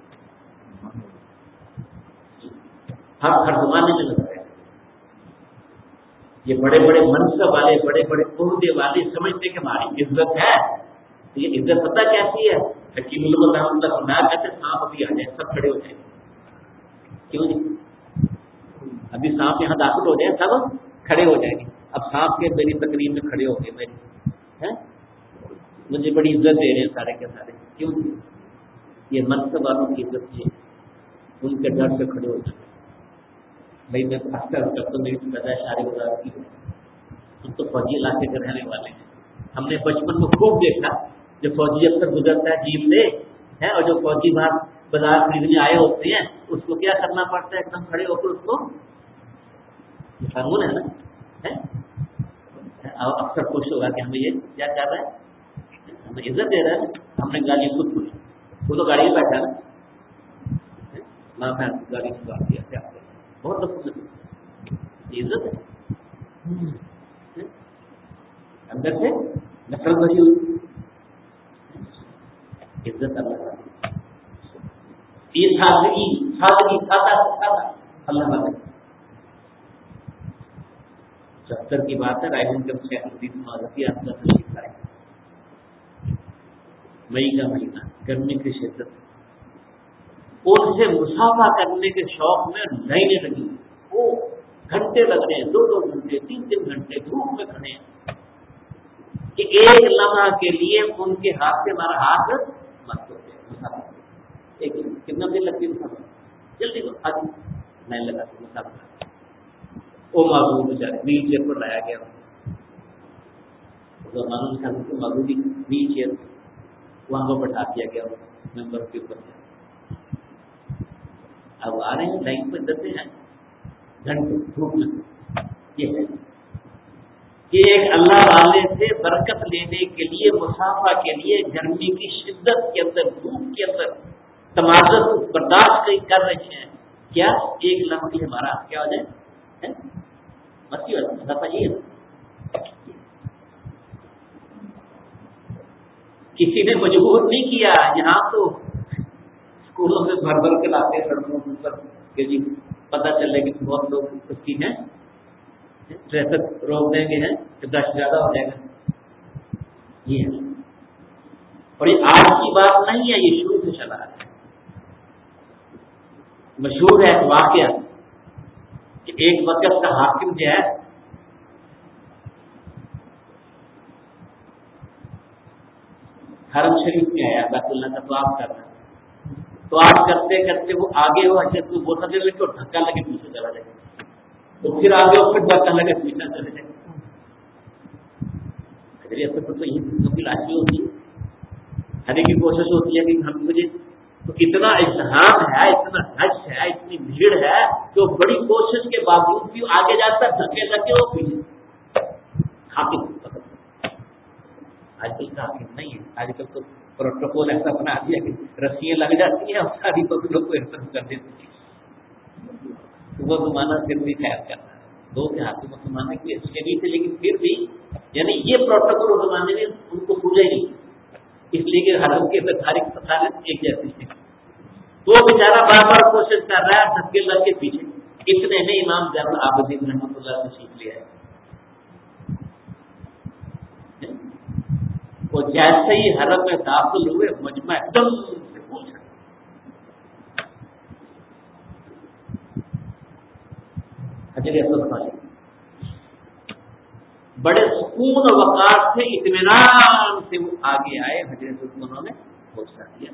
ہر ہر زمانے میں لگ رہے ہیں یہ بڑے بڑے منصب والے بڑے بڑے عہدے والے سمجھتے کہ ہماری عزت ہے. یہ عزت پتہ کیسی ہے حکیم الامت رحمۃ اللہ فرمایا کہتے سانپ ابھی آ جائیں سب کھڑے ہو جائیں. کیوں جی ابھی سانپ یہاں داخل ہو جائیں سب کھڑے ہو جائیں گے. اب سانپ کے میری تقریب میں کھڑے ہو گئے میری مجھے بڑی عزت دے رہے ہیں سارے کے سارے. کیوں یہ منصب والوں کی عزت ہے ان کے ڈر سے کھڑے ہو جائیں. بھائی میں اکثر کرتا ہوں میری پیدائش شاری وزار کی ہم تو فوجی علاقے کے رہنے والے ہیں. ہم نے بچپن میں خوب دیکھا جو فوجی اکثر گزرتا ہے جیپ سے ہے اور جو فوجی باہر بازار خریدنے آئے ہوتے ہیں اس کو کیا کرنا پڑتا ہے ایک دم کھڑے ہو کر اس کو قانون ہے نا اکثر خوش ہوگا کہ ہمیں یہ کیا کر رہا ہے ہمیں عزت دے رہا ہے. ہم نے گاڑی خود پوچھی وہ تو گاڑی میں بیٹھا نا میں گاڑی سے بات کیا کیا بہت لوگ عزت ہے اندر سے نفرت بھری ہوئی عزت اللہ یہ سادگی سادگی سادہ سادہ اللہ والے. ستر کی بات ہے رائے کے شیخ الدین ماضی آپ کا تشریف لائے مئی کا مہینہ گرمی کی شدت ان سے مسافہ کرنے کے شوق میں لائنیں لگی وہ گھنٹے لگ رہے ہیں دو دو گھنٹے تین تین گھنٹے دھوپ میں کھڑے ہیں کہ ایک لمحہ کے لیے ان کے ہاتھ سے ہمارا ہاتھ مت ہو گیا مسافہ ایک کتنا دیر لگتی مسافہ جلدی آج میں لگا مسافہ وہ معذور بیچارے ویل چیئر پر لایا گیا معذوری ویل چیئر وہاں پر بٹھا دیا گیا ممبر کے اوپر. اب آ رہے ہیں لائن پہ ڈرتے ہیں گھنٹے دھوپ میں. یہ ہے کہ ایک اللہ والے سے برکت لینے کے لیے مسافہ کے لیے گرمی کی شدت کے اندر دھوپ کے اندر تمازت برداشت کر رہے ہیں کیا ایک لمحہ ہمارا کیا ہو جائے مستی والا مسافہ یہ ہے. کسی نے مجبور نہیں کیا. یہاں تو اسکولوں میں بھر بھر کے لاتے سڑکوں پر کہ جی پتہ چلے کہ بہت لوگ اس کی ہیں ٹریفک روک دیں گے ہیں کہ دش زیادہ ہو جائے گا. یہ ہے اور یہ آج کی بات نہیں ہے یہ شروع سے چلا ہے. مشہور ہے ایک واقعہ کہ ایک وقت کا حاکم جو ہے حرم شریف میں آیا بیت اللہ کا طواف کر رہا ہے. طواف کرتے کرتے وہ آگے ہوا اچھا تو بہت سارے لگے تو دھکا لگے پیچھے چلا جائے تو پھر آگے ہو پھر دھکا لگے پیچھے چلے جائے. تو یہ لاشی ہوتی ہے ہر ایک کی کوشش ہوتی ہے کہ ہم مجھے تو اتنا ازدحام ہے اتنا رش ہے اتنی بھیڑ ہے کہ بڑی کوشش کے باوجود بھی آگے جاتا ہے دھکے لگے وہ پیچھے حاکم. آج کل کا حاکم نہیں ہے. آج کل تو پروٹوکول ایسا بنا دیا کہ رسیاں لگ جاتی ہیں اور ساری پبلک کو احترام کر دیتی ہے. وہ زمانہ پھر بھی خیر کرتا ہے دو کے حاکم اس زمانے کی شریف تھے لیکن پھر بھی یعنی یہ پروٹوکول اس زمانے میں ان کو پوجا ہی نہیں اس لیے کہ حرم کے تاریخ تاریخ ایک جیسی ہے. وہ بیچارہ بار بار کوشش کر رہا ہے دھکے لگ کے پیچھے. اتنے میں امام زین العابدین رحمۃ اللہ سے سیکھ لیا ہے. وہ جیسے ہی حرم میں داخل ہوئے مجمع ایک دم سے پوچھا حجر اسود خالی سکون و وقار سے اطمینان سے وہ آگے آئے، حضرت عثمان نے پہنچا دیا۔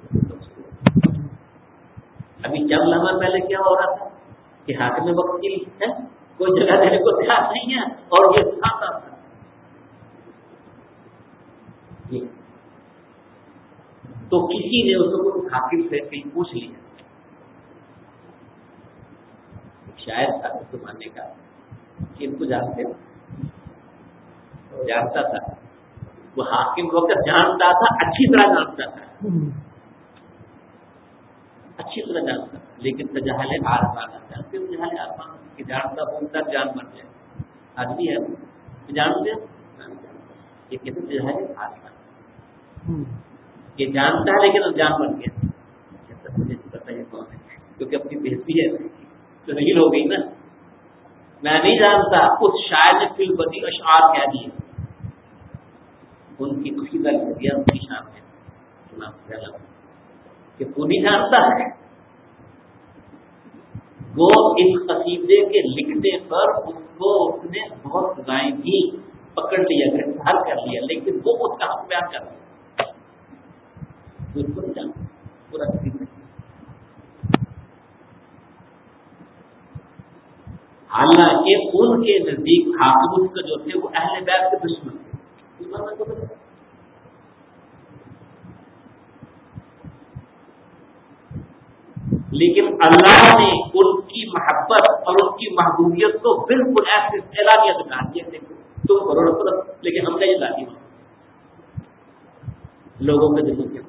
ابھی چند لمحہ پہلے کیا ہو رہا تھا کہ حاکم وقت کی ہے کوئی جگہ دینے کو تیار نہیں ہے، اور یہ کھاتا تھا۔ تو کسی نے اس کو حاکم سے کہیں پوچھ لیا، شاید تھا اس کو ماننے کا کہ ان کو جانتے ہو، جانتا تھا وہ حاکم وقت جانتا تھا، اچھی طرح جانتا تھا، اچھی طرح جانتا تھا، لیکن تجاہل عارفانہ جانتے ہو، تجاہل عارفانہ کہ جانتا ہوں تب جان مر جائے، آدمی ہے جانتے ہو، یہ کہتے ہیں تجاہل عارفانہ، یہ جانتا ہے لیکن جان مر گیا، مجھے پتا ہے کون ہے، کیونکہ اپنی بےزتی ہے تو نہیں ہو گئی نا، میں نہیں جانتا۔ اس شاعر نے فی البدی اشعار کہہ دیے، ان کی خوشی کا دیا ان کی شان ہے کہ تو نہیں جانتا ہے۔ وہ اس قصیدے کے لکھنے پر اس کو اس نے بہت سزائیں دی، پکڑ لیا، گرفتار کر لیا، لیکن وہ اس کا حق بیان کر دیا، اس کو نہیں جانتا پورا قصیدہ۔ حالانکہ ان کے نزدیک حاکم کا جو تھے وہ اہل بیت کے دشمن تھے، لیکن اللہ نے ان کی محبت اور ان کی محبوبیت کو بالکل ایسے اعلانیہ دکھا دیا، دیکھو تم کرو رسول، لیکن ہم نے یہ لاتی لوگوں کے دلوں کے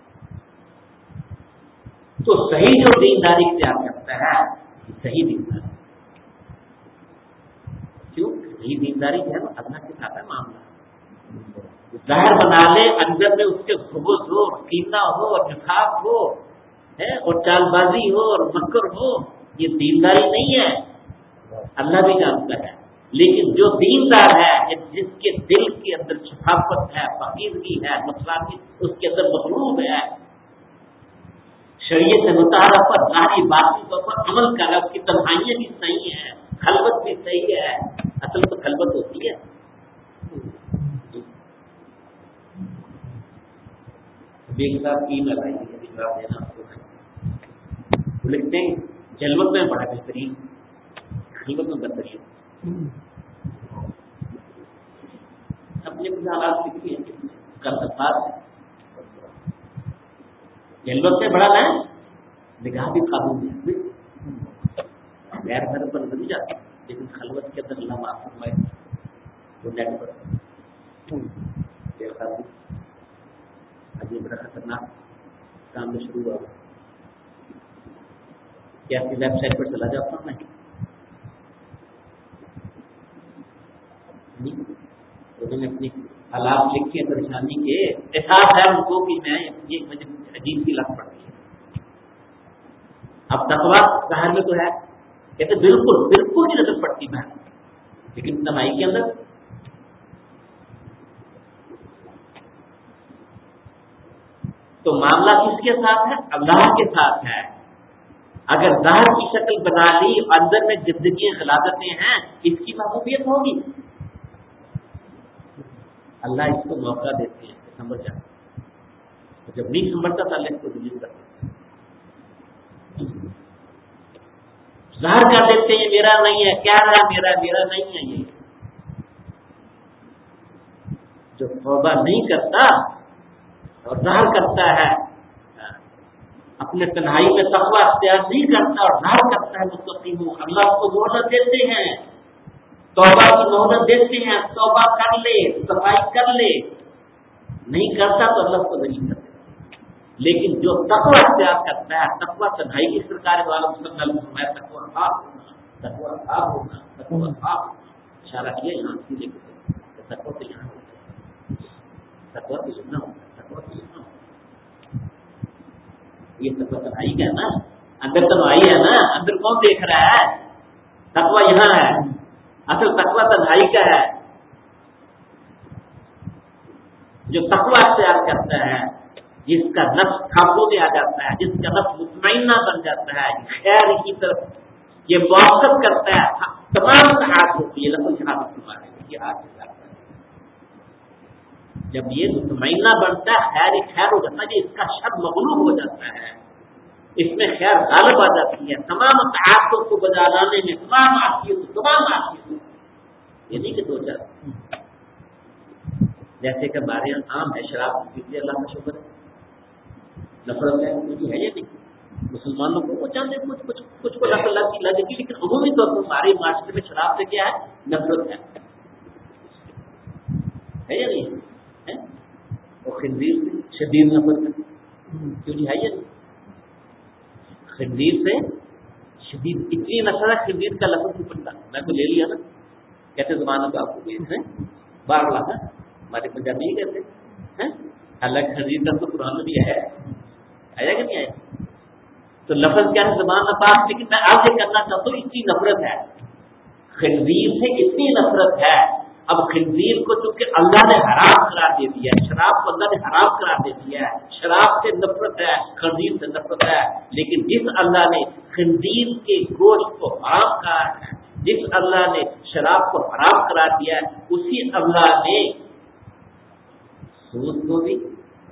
تو صحیح جو دینداری اختیار کرتا ہے صحیح دینداری، کیوں صحیح دینداری جو ہے نا اللہ کے ساتھ ہے معاملہ، ظاہر بنا لے اندر میں اس کے خبث ہو، کینہ ہو اور نفاق ہو اور چال بازی ہو اور مکر ہو، یہ دینداری نہیں ہے، اللہ بھی جانتا ہے۔ لیکن جو دیندار ہے جس کے دل کے اندر شفافت ہے، فقیرگی ہے، مسلمانی اس کے اندر مخلوق ہے، شریعت مطالعہ پر ظاہری باطنی طور پر عمل کر رہا ہے، اس کی تنہائیاں بھی صحیح ہے، خلوت بھی صحیح ہے، اصل تو خلوت ہوتی ہے۔ ایک صاحب کی لگائی ہے دینا لکھتے ہیں جلوت میں بڑا بہترین، خلوت میں بہترین، اپنے حالات لکھی ہیں کل الفاظ جلوت میں بڑا ہے، نگاہ بھی قابو میں غیر گھر پر نہیں جاتا، لیکن خلوت کے اندر اللہ معاف فرمائے وہ نیٹ پر آج یہ بڑا خطرناک کام میں شروع ہوا، کیا ویب سائٹ پر چلا جاتا ہوں میں، انہوں نے اپنی حالات لکھی پریشانی کے احساس ہے ان کو کہ میں یہ مجھے عجیب سی لگ پڑتی ہے۔ اب تقویٰ ظاہر میں تو ہے، کہتے بالکل بالکل ہی نظر پڑتی میں، لیکن تنہائی کے اندر تو معاملہ کس کے ساتھ ہے؟ اللہ کے ساتھ ہے۔ اگر ظاہر کی شکل بنا لی، اندر میں زندگی خلافتیں ہیں، اس کی محبوبیت ہوگی، اللہ اس کو موقع دیتے ہیں کہ سمجھ جائے، جب نہیں سمجھتا تھا اللہ اس کو دلیل کرتا، ظاہر کر دیتے ہیں یہ میرا نہیں ہے، کیا رہا میرا میرا نہیں ہے۔ یہ جو توبہ نہیں کرتا اور ظاہر کرتا ہے، اپنے تنہائی میں تقویٰ اختیار نہیں کرتا اور ظاہر کرتا ہے مستقیم، اللہ کو مہلت دیتے ہیں، توبہ کی مہلت دیتے ہیں، توبہ کر لے، صفائی کر لے، نہیں کرتا تو اللہ کو نہیں کرتا۔ لیکن جو تقویٰ اختیار کرتا ہے، تقویٰ تنہائی کی سرکار والا مسلم میں تقویٰ آپ ہونا، تقویٰ آپ ہونا، تقویٰ آپ اشارہ کیا یہاں سے لے کے تقویٰ تو یہاں ہوتا ہے، تقویٰ تو سننا ہوتا ہے، تقویٰ تو سننا ہوتا ہے، یہ تقویٰ تنہائی کا ہے نا، اندر تنہائی ہے نا، اندر کون دیکھ رہا ہے؟ تقویٰ یہاں ہے، اصل تقویٰ تنہائی کا ہے۔ جو تقویٰ اختیار کرتا ہے، جس کا نفس قابو میں آ جاتا ہے، جس کا نفس مطمئنہ بن جاتا ہے، خیر کی طرف یہ موافقت کرتا ہے، تمام سے ہاتھ ہوتی ہے، لفظ ہاتھ تمہارے یہ ہاتھ سے جاتا ہے، جب یہ مطمئنہ بنتا ہے خیر خیر ہو جاتا ہے، اس کا شر مغلوب ہو جاتا ہے، اس میں خیر غالب آ جاتی ہے تمام تعاقتوں کو بجا لانے میں، تمام معصیتوں تمام معصیتوں یہ نہیں کہ دو چار، جیسے کہ ہمارے یہاں عام ہے شراب پیتے، اللہ کا شکر ہے نفرت ہے مجھے ہے یہ نہیں، مسلمانوں کو وہ چاہتے کچھ کچھ کچھ کو اللہ اللہ کی لگے گی، لیکن عمومی طور پر ہمارے معاشرے میں شراب سے کیا ہے نفرت ہے ہے یا نہیں ہے؟ اور خنزیر سے شدید نفرت ہے، کیوں نہیں ہے یہ نہیں؟ خنزیر سے شدید اتنی نفرت ہے، خنزیر کا لفظ نہیں پڑتا، میں تو لے لیا نا، کہتے زمانہ تو آپ کو بیچ ہیں بار لاکھ ہمارے پنجابی ہی کہتے ہیں، حالانکہ خنزیر کا تو قرآن میں بھی ہے، آیا کہ نہیں آیا؟ تو لفظ کیا ہے زبان میں پاک، لیکن میں آپ یہ کرنا چاہتا ہوں اتنی نفرت ہے خنزیر سے، اتنی نفرت ہے۔ اب خنزیر کو چونکہ اللہ نے حرام قرار دے دیا ہے، شراب کو اللہ نے حرام قرار دے دیا ہے، شراب سے نفرت ہے، خنزیر سے نفرت ہے، لیکن جس اللہ نے خنزیر کے گوشت کو حرام کہا ہے، جس اللہ نے شراب کو حرام قرار دیا ہے، اسی اللہ نے سود کو بھی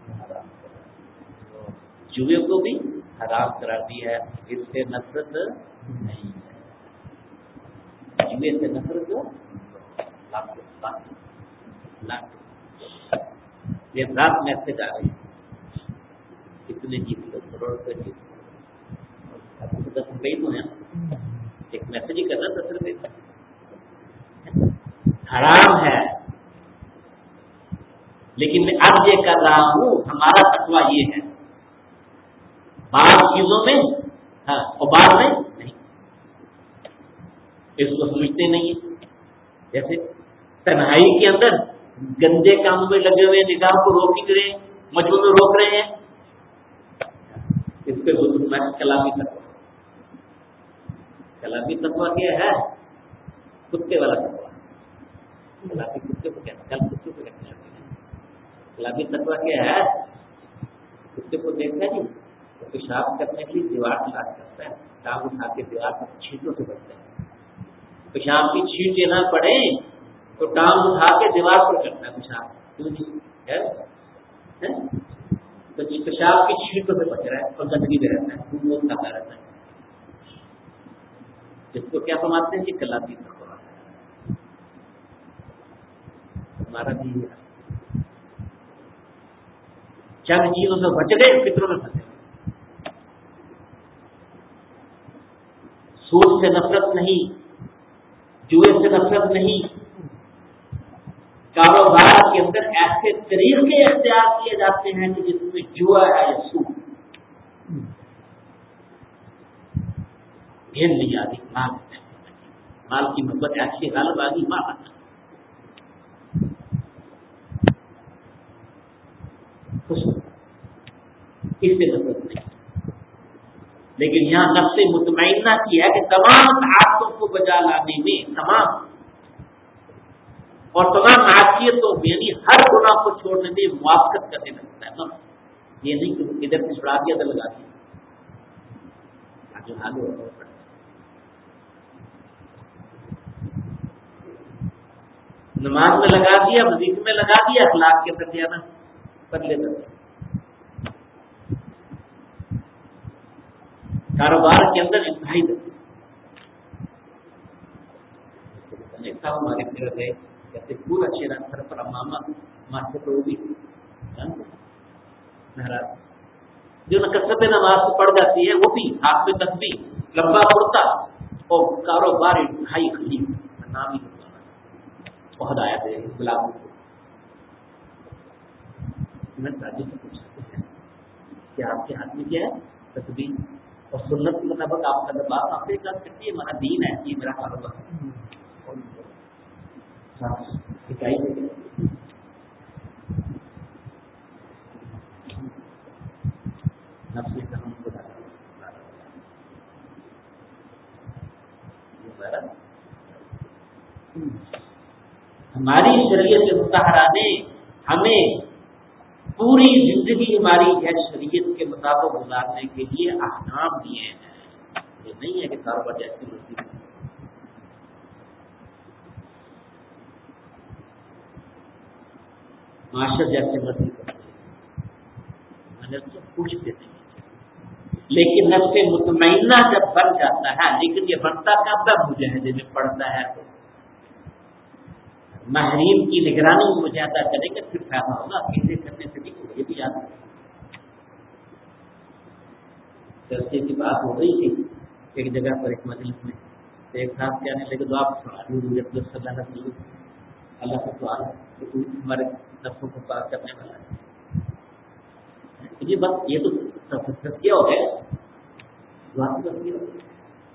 جوئے کو بھی حرام قرار دیا ہے، اس سے نفرت نہیں ہے، جوئے سے نفرت لاکھ لاکھ یہ رات میسج آ رہی ہے کتنے جیت لو کروڑ روپے جیت لو دس روپئے تو ہیں، ایک میسج ہی کرنا دس روپئے حرام ہے، لیکن میں اب یہ کر رہا ہوں، ہمارا تقویٰ یہ ہے بعض چیزوں میں ہاں اور بعض میں نہیں، اس کو سمجھتے نہیں، جیسے تنہائی کے اندر گندے کاموں میں لگے ہوئے نگاہ کو روک ہی رہے ہیں، مجموع میں روک رہے ہیں، اس پہ میں کلامی تقویٰ کلامی تقویٰ کیا ہے؟ کتے والا تقویٰ، کلامی کتے کو کہتے ہیں، کتے کو کہتے ہیں، کلامی تقویٰ کیا ہے؟ کتے کو دیکھتا جی پیشاب کرنے کی دیوار تلاش کرتا ہے، ٹانگ اٹھا کے دیوار پر چھینٹوں سے بچتا ہے، پیشاب کی چھینٹیں نہ پڑے تو ٹانگ اٹھا کے دیوار پر کرتا ہے پیشاب، کیوں جی تو پیشاب کی چھینٹوں سے بچ رہا ہے اور گندگی میں رہتا ہے، خون کھاتا رہتا ہے، جس کو کیا سمجھتے ہیں کہ کلامی تقویٰ ہمارا بھی چند چیزوں سے بچ گئے، فطروں میں پھنسے، سود سے نفرت نہیں، جوئے سے نفرت نہیں، کاروبار کے اندر ایسے طریقے اختیار کیے جاتے ہیں کہ جس میں جوا ہے یا سود، گھر نہیں آتی، مال مال کی محبت ایسی غالب آ گئی، مال اس سے نفرت نہیں، لیکن یہاں نفس مطمئنہ کی ہے کہ تمام تعاقتوں کو بجا لانے میں، تمام اور تمام معصیتوں میں، یعنی ہر گناہ کو چھوڑنے میں موافقت کرنے لگتا ہے نا، یہ نہیں کہ ادھر سے چھڑا دیا ادھر لگا دیا، جو حال ہو نماز میں لگا دیا، وظیفے میں لگا دیا، اخلاق کے اندر دیا نا بدلے بدلے، کاروبار کے اندر انتہائی دیکھتا ہوں ہمارے پھر گئے کہتے پورا چہرہ سر پر امامہ ماتھے پر وہ بھی جو نکست نماز کو پڑ جاتی ہے، وہ بھی ہاتھ میں تسبیح، لمبا کرتا اور کاروبار انتہائی خلیف، نام ہی بتانا بہت آیا تھے گلاب کو، میں تعجب سے پوچھا کہ آپ کے ہاتھ میں کیا ہے؟ تسبیح، اور سنت کے مطابق آپ کا بات آپ سے کام کرتی ہے، ہمارا دین ہے، یہ میرا کاروبار اکائی دے ہماری شریعت مطہرہ نے ہمیں پوری زندگی ہماری ہے شریعت کے مطابق گزارنے کے لیے احکام دیے ہیں، یہ نہیں ہے کہ کاروبار جیسی مرضی ہے۔ معاشر جیسے مرضی کرتے تو پوچھتے نہیں، لیکن نفس مطمئنہ جب بن جاتا ہے، لیکن یہ بنتا کب تک مجاہدے میں پڑتا ہے تو ماہرین کی نگرانی میں مجاہدہ کریں گے پھر فائدہ ہوگا، اکیلے کرنے سے نہیں ہوگا. یہ بھی یاد رکھیں. چرچے کی بات ہو رہی تھی ایک جگہ پر ایک مجلس میں، ایک صاحب کہنے لگے تو آپ صلی اللہ علیہ وسلم اللہ سے سوال ہے کہ ہمارے نفسوں کو پاک کرنے والا ہے. یہ بات یہ تو تزکیہ ہو گیا، تزکیہ ہو گیا،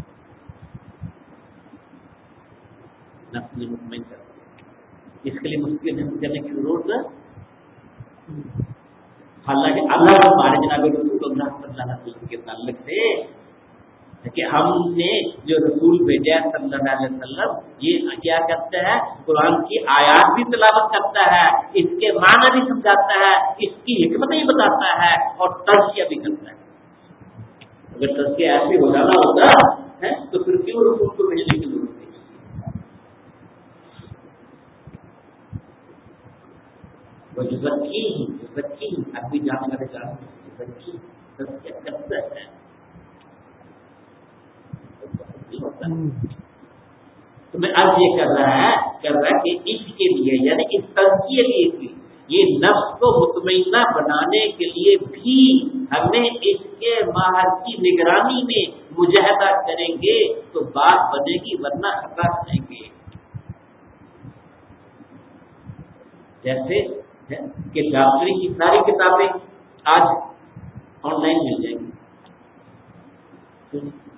نفس میں مطمئن کر. اس کے لیے مشکل نہیں کرنے کی ضرورت ہے. حالانکہ اللہ ہمارے جناب رسول اللہ صلی اللہ علیہ وسلم کے تعلق سے کہ ہم نے جو رسول بھیجا ہے صلی اللہ علیہ وسلم، یہ کیا کرتا ہے؟ قرآن کی آیات بھی تلاوت کرتا ہے، اس کے معنی بھی سمجھاتا ہے، اس کی حکمتیں بھی بتاتا ہے اور تزکیہ بھی کرتا ہے. اگر تزکیہ ایسے ہو جانا ہوتا ہے تو پھر کیوں رسول کو بھیجنے کی ضرورت ہے؟ وہ جو ذکی ہی ذکی ہی ابھی جانے والے جانتے ذکی تزکیہ کرتا ہے. تو میں عرض یہ کر رہا ہے کر رہا ہے کہ اس کے لیے یعنی اس تزکیے کے لیے یہ نفس کو مطمئنہ بنانے کے لیے بھی ہمیں اس کے ماہر کی نگرانی میں مجاہدہ کریں گے تو بات بنے گی، ورنہ خطا کریں گے. جیسے کہ ڈاکٹری کی ساری کتابیں آج آن لائن مل جائیں گی،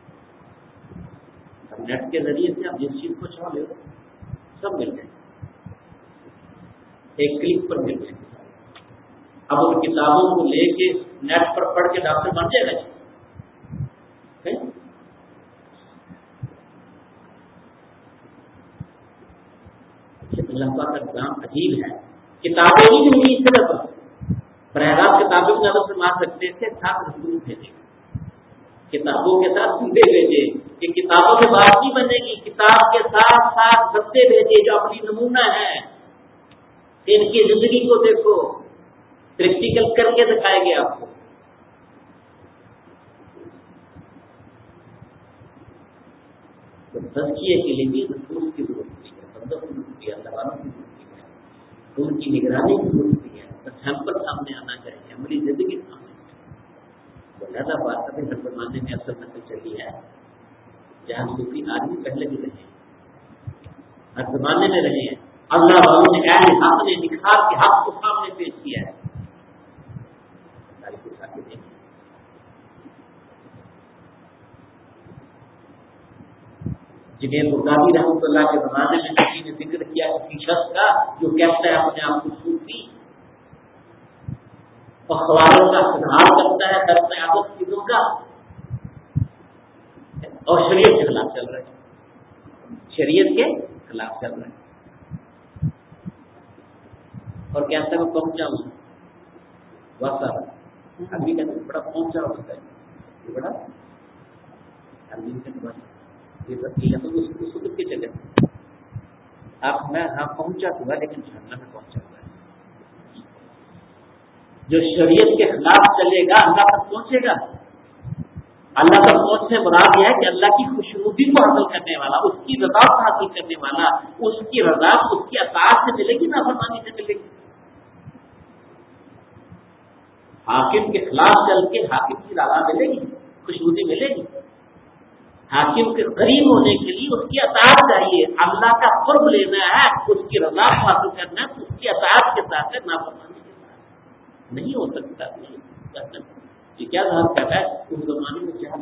نیٹ کے ذریعے سے آپ جس چیز کو چاہو لے لو، سب مل جائیں گے، ایک کلک پر مل جائیں گے. اب ان کتابوں کو لے کے نیٹ پر پڑھ کے ڈاکٹر بن جائے گا جی؟ اللہ کا نظام عجیب ہے. کتابیں ہی نہیں صرف براہ راست کتابیں کی مدد سے مار سکتے تھے، ساتھ رسول بھیجے، کتابوں کے ساتھ سیدھے بھیجے کہ کتابوں کے بعد نہیں بنے گی، کتاب کے ساتھ ساتھ بندے بھیجے جو اپنی نمونہ ہے، ان کی زندگی کو دیکھو، پریکٹیکل کر کے دکھائے گے آپ کو. تو تزکیے کے لیے بھی رسول کی ضرورت نہیں ہے، بندوں کی ضرورت ہے، اللہ والوں کی ضرورت ہے، ان کی نگرانی کی ضرورت ہے. سیمپل سامنے آنا چاہیے، ہماری زندگی سامنے. تو لہٰذا بات ابھی ہر زمانے میں اصل نقل چلی ہے، جہاں صوفی آدمی پہلے بھی رہے ہیں، ہر زمانے میں رہے ہیں. اللہ والوں نے اہل حق نے نکھار کے حق کو سامنے پیش کیا ہے. جنہیں بغدادی رحمۃ اللہ کے زمانے میں کسی نے ذکر کیا کسی شخص کا جو کہتا ہے اپنے آپ کو صوفی اور خوارج کا اظہار کرتا ہے، در قیادت چیزوں کا، اور شریعت کے خلاف چل رہا ہے، شریعت کے خلاف چل رہا ہے، اور کہتا ہے میں پہنچا ہوں وقت ابھی کہتے بڑا پہنچا ہوتا ہے، یہ بڑا ابھی کے بعد یہ تبدیل ہے اس کو سکھ کے چلے آپ میں ہاں پہنچا ہوا لیکن جہنم میں پہنچا ہوا ہے. جو شریعت کے خلاف چلے گا اللہ تک پہنچے گا. اللہ تک پہنچنے مراد یہ ہے کہ اللہ کی خوشنودی کو حاصل کرنے والا، اس کی رضا کو حاصل کرنے والا، اس کی رضا اس کی اطاعت سے ملے گی، نافرمانی سے ملے گی. حاکم کے خلاف چل کے حاکم کی رضا ملے گی، خوشنودی ملے گی. حاکم کے قریب ہونے کے لیے اس کی اطاعت چاہیے، اللہ کا قرب لینا ہے، اس کی رضا کو حاصل کرنا ہے، اس کی اطاعت کے ساتھ نافرمانی کے ساتھ نہیں ہو سکتا. نہیں کر سکتا. یہ کیا ظاہر کرتا ہے اس زمانے میں کیا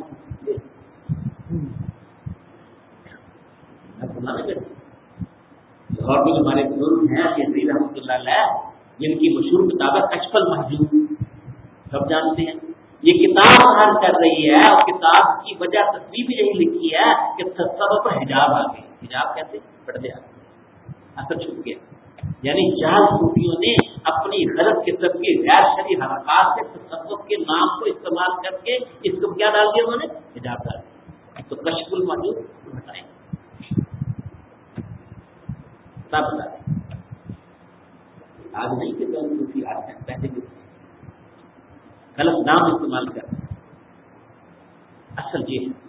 لاہور میں ہمارے بزرگ ہیں کہ رحمۃ اللہ علیہ، جن کی مشہور کتاب ہے کشف المحجوب، سب جانتے ہیں. یہ کتاب ظاہر کر رہی ہے اور کتاب کی وجہ تصویر بھی یہی لکھی ہے کہ تصور پر حجاب آ گئے. حجاب کہتے پردے آ گئے، اثر چھپ گیا. یعنی جہاں صوفیوں نے اپنی غلط قسم کی غیر شرعی حرکات سے تصوف کے نام کو استعمال کر کے اس کو کیا ڈال دیا، انہوں نے حجاب ڈال دیا. تو کشف المحجوب ہٹائیں سب بتا دیں. آج نہیں کہ تم صوفی آج ہیں، پہلے بھی غلط نام استعمال کرتے ہیں. اصل یہ ہے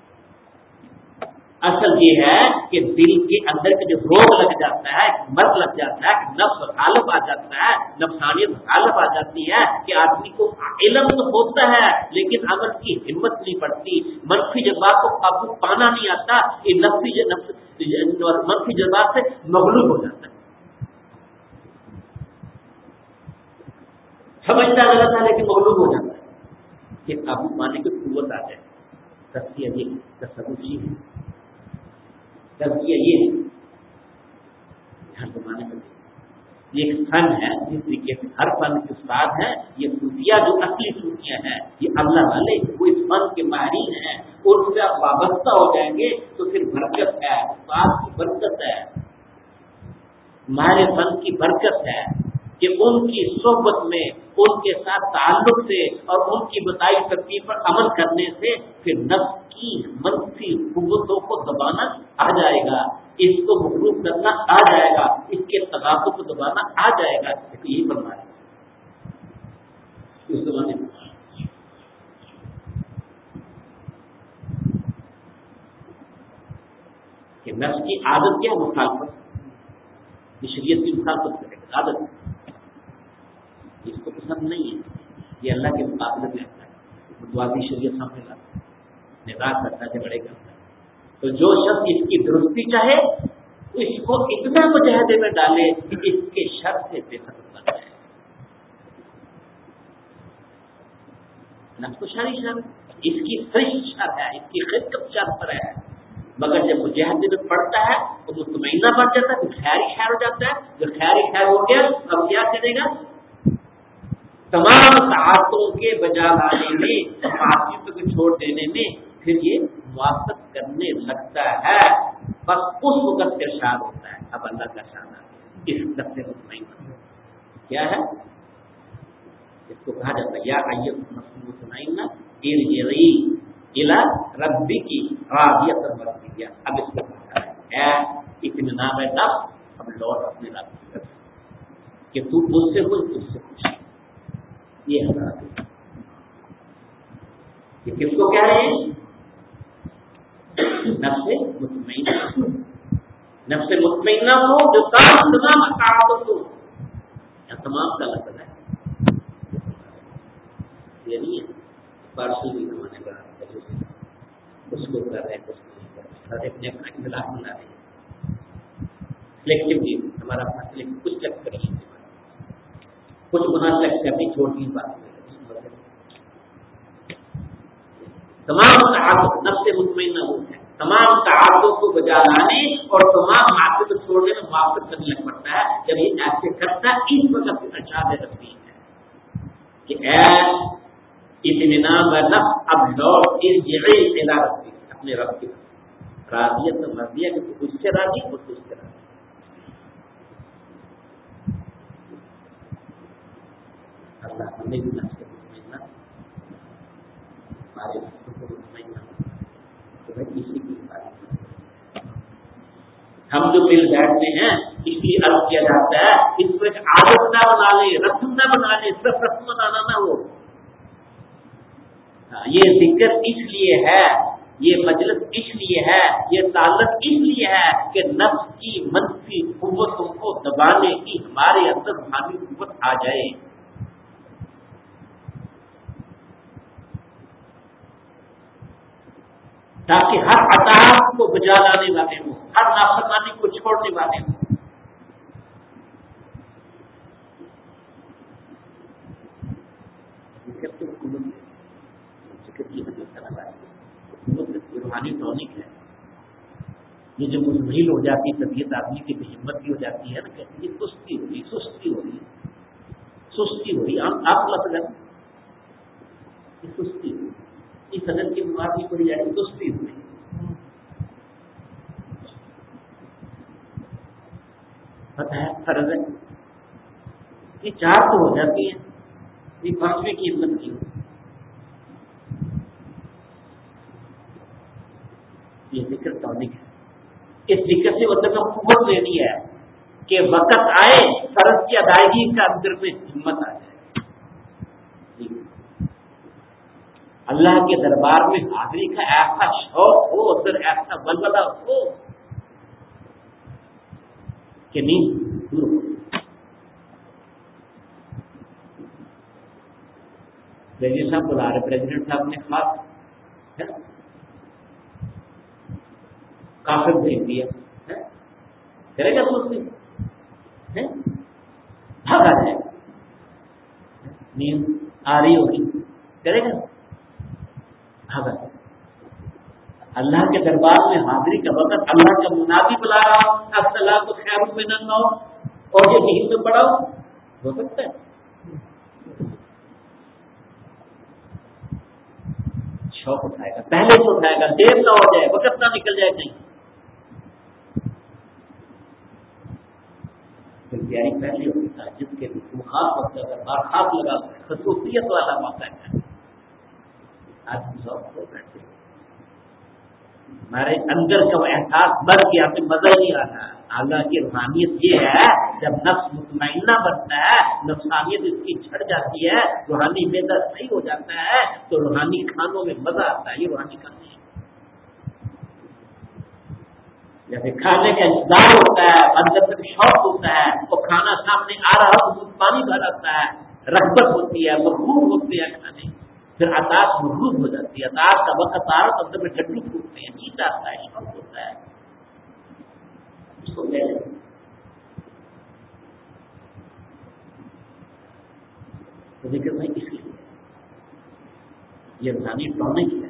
اصل یہ ہے کہ دل کے اندر کا جو روگ لگ جاتا ہے، مرض لگ جاتا ہے، نفس غالب آ جاتا ہے، نفسانیت غالب آ جاتی ہے کہ آدمی کو علم تو ہوتا ہے لیکن عمل کی ہمت نہیں پڑتی، منفی جذبات کو قابو پانا نہیں آتا، یہ نفسی منفی جذبات سے مغلوب ہو جاتا ہے. سمجھتا غلط ہے لیکن مغلوب ہو جاتا ہے کہ قابو پانے کی قوت آ جائے. تزکیہ یہ تصوف یہ ہے، تزکیہ یہ ہے. ہر زمانے میں یہ ایک فن ہے جس طریقے سے ہر فن کے استاد ہیں. یہ صوفیہ جو اصلی صوفیہ ہیں، یہ اللہ والے وہ اس فن کے ماہرین ہیں، اور ان سے آپ وابستہ ہو جائیں گے تو پھر برکت ہے، استاد کی برکت ہے، ماہر فن کی برکت ہے کہ ان کی صحبت میں، ان کے ساتھ تعلق سے اور ان کی بتائی ترتیب پر عمل کرنے سے پھر نفس کی منفی قوتوں کو دبانا آ جائے گا، اس کو مغلوب کرنا آ جائے گا، اس کے تغاضوں کو دبانا آ جائے گا. یہی فرمایا اس زمانے میں. کہ نفس کی عادت کیا ہے؟ مخالفت. شریعت کی مخالفت کرے گا، عادت اس کو پسند نہیں ہے، یہ اللہ کے مقابلے میں آتا ہے، متوازی شریعت سامنے لاتا ہے، نظام کرتا ہے، جھگڑے کرتا ہے. تو جو شخص اس کی درستی چاہے اس کو اتنا مجاہدے میں ڈالے کہ اس کے شر سے بے ختم کر جائے. نفس کو شر شر اس کی خرش شر ہے، اس کی خدمت شر پر ہے، مگر جب مجاہدے میں پڑتا ہے تو مطمئنہ بن جاتا ہے، تو خیر خیر ہو جاتا ہے. جو خیر خیر ہو گیا اب کیا کرے گا؟ تمام تعاقوں کے بجا لانے میں، معصیتوں کو چھوڑ دینے میں پھر یہ موافقت کرنے لگتا ہے. بس اس وقت کا شان ہوتا ہے. اب اللہ کا شان آ گیا، اس وقت سے مطمئن کیا ہے؟ اس کو کہا جاتا ہے یا ایت النفس مطمئنہ ارجعی الی ربک راضیۃ مرضیہ. اب اس کو کہا ہے اے اطمینان نفس، اب لوٹ اپنے رب کی طرف کہ تو مجھ سے خوش، تجھ سے خوش. یہ حضرات یہ کس کو کہہ رہے ہیں؟ نفس مطمئنہ. نفس مطمئنہ کو جو کام تمام اطاعتوں کو یا تمام کا لفظ ہے، یہ نہیں ہے پارسل بھی زمانے کا کچھ لوگ کر رہے ہیں، کچھ نہیں کر رہے، سارے اپنے اپنا اختلاف بنا رہے ہیں. سلیکٹو بھی ہمارا اپنا سلیکٹ کچھ چیک کریے، کچھ گناہ چیک کرنی چھوٹی بات. تمام تعاقب نفس مطمئنہ وہ ہے، تمام تعاقبوں کو بجا لانے اور تمام معصیت کو چھوڑنے میں موافقت کرنے لگ پڑتا ہے. جب یہ ایسے کرتا ہے اس وقت ارشاد ربی ہے کہ اے اطمینان و نفس، اب لوٹ ارجعی الی ربک، اپنے رب کی طرف، راضیۃ مرضیہ کہ تو اس سے راضی اور اس سے راضی. اللہ ہمیں بھی نفس مطمئنہ، ہمارے نفس کو مطمئنہ تو بھائی کسی کی بات. ہم جو مل بیٹھتے ہیں اس لیے عرض کیا جاتا ہے اس کو ایک عادت نہ بنا لیں، رسم نہ بنا لیں، صرف رسم بنانا نہ ہو. یہ ذکر اس لیے ہے، یہ مجلس اس لیے ہے، یہ تعلق اس لیے ہے کہ نفس کی منفی قوتوں کو دبانے کی ہمارے اندر روحانی قوت آ جائے. تاکہ ہر اطاعت کو بجا لانے والے ہوں، ہر نافرمانی کو چھوڑنے والے ہوں. ذکر تو حکومت ہے، ذکر کی حکومت کرنا ہے، حکومت روحانی ٹونک ہے. یہ جو مزمحل ہو جاتی ہے طبیعت آدمی کی بے ہمت بھی ہو جاتی ہے نا، کہتے ہیں سستی ہو رہی سستی ہو رہی سستی ہو رہی آپ لفظ ہے سستی ہوئی، اس صدر کی بیماری پڑی جائے سستی ہوئی. پتہ ہے فرض ہے یہ چار تو ہو جاتی ہے، یہ پانچویں کی ہمت کی ہو. یہ ذکر ٹونک ہے، اس ذکر سے مطلب قوت لینی ہے. کہ وقت آئے فرض کی ادائیگی کا اندر میں ہمت آ جائے، اللہ کے دربار میں حاضری کا ایسا شوق ہو، اندر ایسا ولولہ ہو کہ نیند دور ہو۔ پریزیڈنٹ صاحب بلا رہے، پریزیڈنٹ صاحب نے خاص کافر بھیج دیا، کرے گا تو اس میں بھاگا جائے، نیند آ رہی ہوگی کرے گا بھاگا جائے۔ اللہ کے دربار میں حاضری کا وقت اللہ کا منادی بلا رہا ہو، الصلاۃ خیر من النوم، اور یہ نیند میں پڑا ہو سکتا ہے؟ شوق اٹھائے گا، پہلے سے اٹھائے گا، دیر نہ ہو جائے، وقت نہ نکل جائے نہیں۔ تیاری پہلے ہوتی تھا جس کے خاص وقت اگر خاص لگا خصوصیت والا موقع ہے، آج ہم سب کو بیٹھے ہمارے اندر کا وہ احساس بڑھ گیا، ہمیں مزہ ہی نہیں آ رہا۔ حالانکہ روحانیت یہ ہے جب نفس مطمئنہ بنتا ہے، نفسانیت اس کی جھڑ جاتی ہے، روحانی معدہ صحیح ہو جاتا ہے، تو روحانی کھانوں میں مزہ آتا ہے۔ یہ روحانی کھانے جیسے کھانے کا انتظار ہوتا ہے، اندر تک شوق ہوتا ہے، وہ کھانا سامنے آ رہا ہو تو پانی بھر آتا ہے، رغبت ہوتی ہے، مغرور ہوتی ہے کھانے، پھر عطاش مغرور ہو جاتی ہے، عطاش کا وقت آ رہا تو اندر میں ڈڈو پھوٹتے ہیں، نیند آتا ہے، شوق ہوتا ہے، اس کو لے لیں۔ تو ذکر نہیں اس لیے یہ روحانی ٹونک ہے۔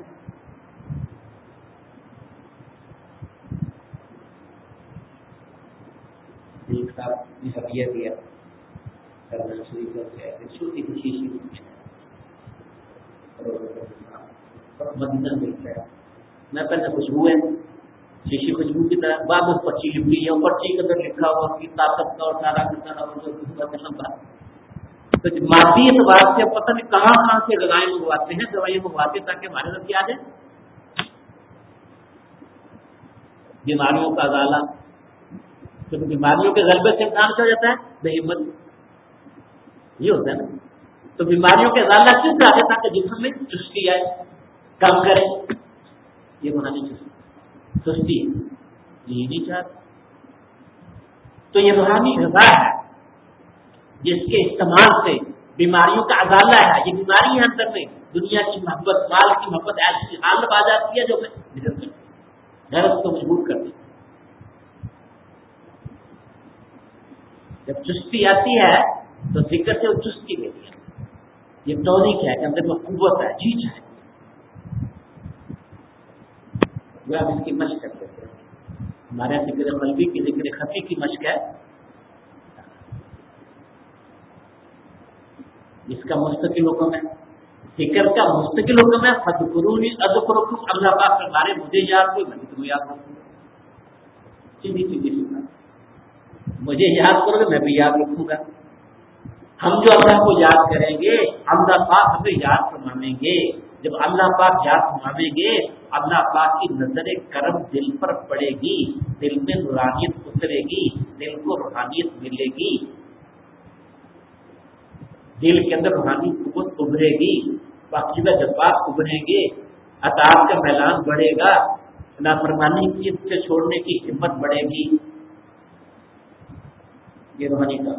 ایک صاحب نے ہدیہ دیا کرنا شریف سے چھوٹی سی شیشی مدینہ ملتا ہے، میں پہلے خوشبو ہے شیشی خوشبو کی طرح، بعد میں پرچی لکھی ہے، پرچی کے اندر لکھا ہوا اس کی طاقت کا اور سارا کا سارا لمبا۔ تو مادی اعتبار سے پتہ نہیں کہاں کہاں سے غذائیں منگواتے ہیں، دوائیں منگواتے ہیں تاکہ ہمارے ساتھ یاد ہے بیماریوں کا ازالہ۔ تو بیماریوں کے غلبے سے انسان کیا ہو جاتا ہے بے ہمت، یہ ہوتا ہے نا۔ تو بیماریوں کے ازالہ کیوں چاہتے ہیں؟ تاکہ جسم میں چستی آئے، کم کرے، یہ روحانی چستی سستی یہ نہیں چاہتے۔ تو یہ روحانی غذا ہے جس کے استعمال سے بیماریوں کا ازالہ ہے۔ یہ بیماری ہے اندر میں، دنیا کی محبت، مال کی محبت ایسی حالت آ جاتی ہے جو غیرت کو مجبور کرتی ہے۔ جب چستی آتی ہے تو ذکر سے وہ چستی لیتی ہے، یہ ٹونک ہے کہ اندر میں قوت ہے، جی چاہے وہ آپ اس کی مشق کر لیتے ہیں۔ ہمارے ذکر قلبی کی ذکر خفی کی مشق ہے، جس کا مستقل حکم ہے، ذکر کا مستقل حکم ہے، فذکرونی اذکرکم، اللہ پاک فرما رہے مجھے یاد کرو میں تمہیں یاد رکھوں گا۔ سیدھی سیدھی سنا، مجھے یاد کرو گے میں بھی یاد رکھوں گا۔ ہم جو اللہ کو یاد کریں گے اللہ پاک ہمیں یاد فرمائیں گے۔ جب اللہ پاک یاد فرمائیں گے اللہ پاک کی نظر کرم دل پر پڑے گی، دل میں نورانیت اترے گی، دل کو روحانیت ملے گی، دل کے اندر روحانی قوت ابھرے گی، پاکیزہ جذبات ابھریں گے، اطاعت کا میلان بڑھے گا، نافرمانی سے چھوڑنے کی ہمت بڑھے گی۔ یہ روحانی کا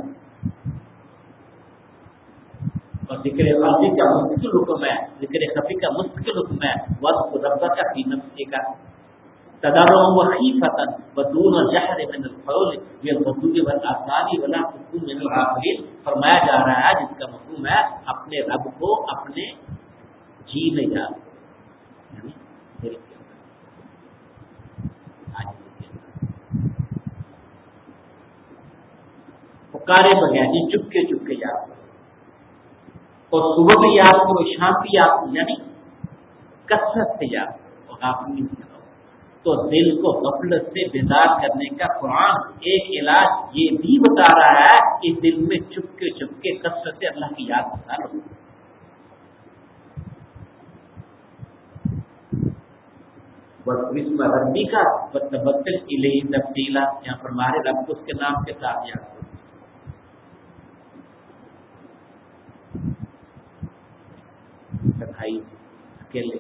اور ذکر قلبی کا مستقل حکم ہے، ذکر خفی کا مستقل حکم ہے، وَاذْكُرْ رَبَّكَ فِي نَفْسِكَ تَضَرُّعًا وَخِيفَةً وَدُونَ الْجَهْرِ مِنَ الْقَوْلِ بِالْغُدُوِّ وَالْآصَالِ وَلَا تَكُن مِنَ الْغَافِلِينَ۔ فرمایا جا رہا ہے جس کا مفہوم ہے اپنے رب کو اپنے جی میں یاد، یعنی دل کے اندر، عاجزی کے اندر پکارے بغیر جی چپ کے چپ کے یاد، اور صبح بھی یاد کرو، شام بھی یاد کرو، یعنی کثرت سے یاد کرو اور غافل نہیں کرو۔ تو دل کو غفلت سے بیدار کرنے کا قرآن ایک علاج یہ بھی بتا رہا ہے کہ دل میں چپ کے چپ کے کثرت سے اللہ کی یاد بتا لو۔ وَاسْمَ رَبِّكَ وَتَبَتَّلْ إِلَيْهِ تَبْتِيلًا، یہاں پر ہمارے رب کو اس کے نام کے ساتھ یاد کرو. تنہائی اکیلے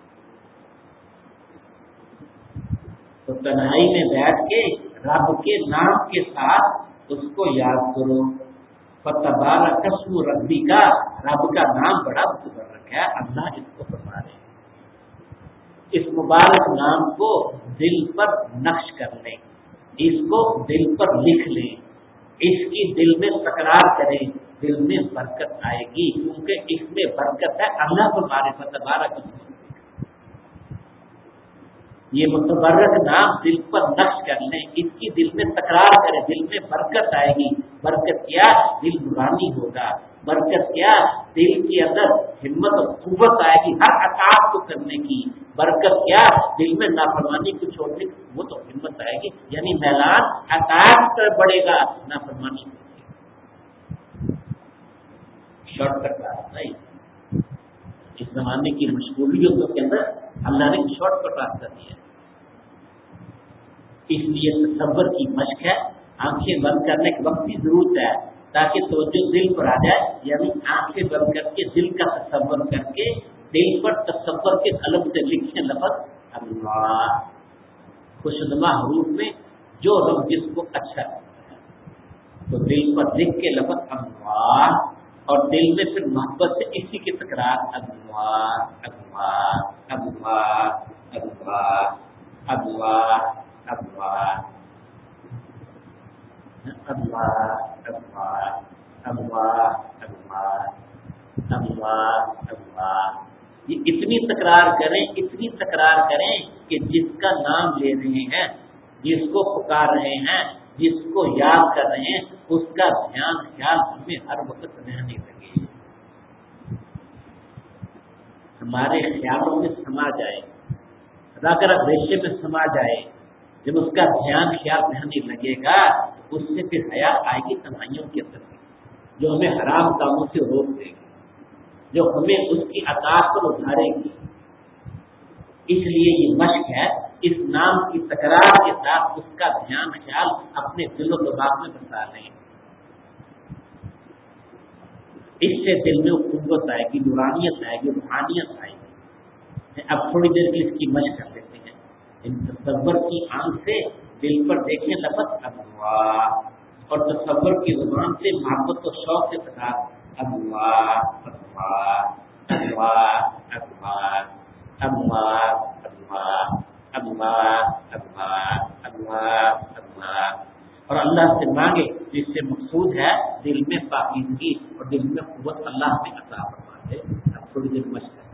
تو تنہائی میں بیٹھ کے رب کے نام کے ساتھ اس کو یاد کرو. فَتَبَارَكَ اسْمُ رَبِّكَ، رب کا نام بڑا مبارک ہے. اللہ اس کو فرما رہے ہیں، اس مبارک نام کو دل پر نقش کر لیں، اس کو دل پر لکھ لیں، اس کی دل میں تکرار کریں، دل میں برکت آئے گی، کیونکہ اس میں برکت ہے. اللہ فرما رہے ہیں تبارک اسم، یہ متبرک نام دل پر نقش کر لیں، اس کی دل میں تکرار کریں، دل میں برکت آئے گی. برکت کیا؟ دل نورانی ہوگا. برکت کیا؟ دل کے اندر ہمت اور قوت آئے گی ہر اطاعت کو کرنے کی. برکت کیا؟ دل میں نافرمانی کو چھوڑنے کی وہ تو ہمت آئے گی، یعنی میلان اطاعت پر بڑھے گا، نافرمانی شارٹ کٹ راستہ نہیں. اس زمانے کی مشغولیتوں کے اندر اللہ نے شارٹ کٹ راستہ دیا ہے. اس لیے تصور کی مشق ہے، آنکھیں بند کرنے کے وقت کی ضرورت ہے تاکہ توجہ دل پر آ جائے. یعنی آنکھیں بند کر کے دل کا تصور کر کے دل پر تصور کے قلم سے لکھیں لفظ اللہ، خوشنما حروف میں جو رب جس کو اچھا لگتا ہے تو دل پر لکھ کے لفظ اللہ، اور دل میں پھر محبت سے اسی کی تکرار اللہ اللہ اللہ اللہ اللہ اللہ اللہ اللہ اللہ اللہ اللہ اللہ. یہ اتنی تکرار کریں اتنی تکرار کریں کہ جس کا نام لے رہے ہیں، جس کو پکار رہے ہیں، جس کو یاد کر رہے ہیں، اس کا دھیان خیال ہمیں ہر وقت رہنے لگے، ہمارے خیالوں میں سما جائے، اگر ریشے میں سما جائے. جب اس کا دھیان خیال رہنے لگے گا تو اس سے پھر حیا آئے گی تنہائیوں کے اندر جو ہمیں حرام کاموں سے روک دے گی، جو ہمیں اس کی اطاعت پر اتارے گی. اس لیے یہ مشق ہے، اس نام کی تکرار کے ساتھ اس کا دھیان خیال اپنے دل و دماغ میں بسا لیں. اس سے دل میں قوت آئے گی، نورانیت آئے گی، روحانیت آئے گی. اب تھوڑی دیر کی اس کی مشق کر لیتے ہیں. ان تصور کی آنکھ سے دل پر دیکھیں لفظ اللہ، اور تصور کی زبان سے محبت و شوق کے ساتھ اللہ اللہ اللہ اللہ اللہ اللہ اللہ اللہ اللہ اللہ، اور اللہ سے مانگے جس سے مقصود ہے دل میں پاکیزگی اور دل میں قوت اللہ میں عطا فرما دے. اب تھوڑی دیر مشق کریں.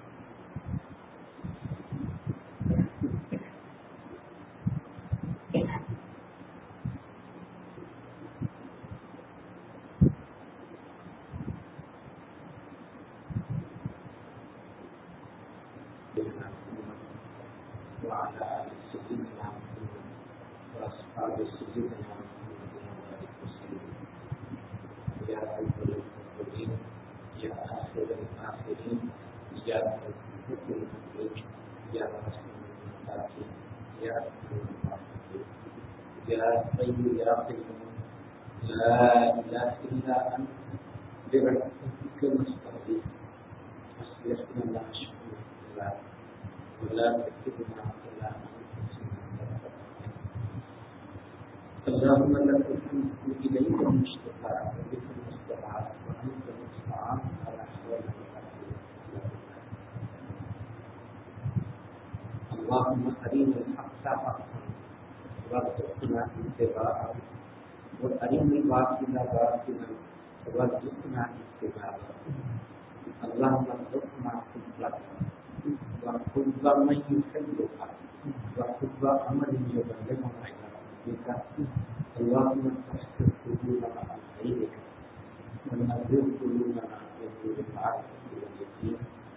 اللهم أرنا الحق حقا وارزقنا اتباعه وأرنا الباطل باطلا وارزقنا اجتنابه. اللهم ارزقنا حبك وحب من يحبك وحب عمل يبلغنا إلى ربك. اللهم طهر قلوبنا عن غيرك ونذر قلوبنا بنور المعرفة واليقين.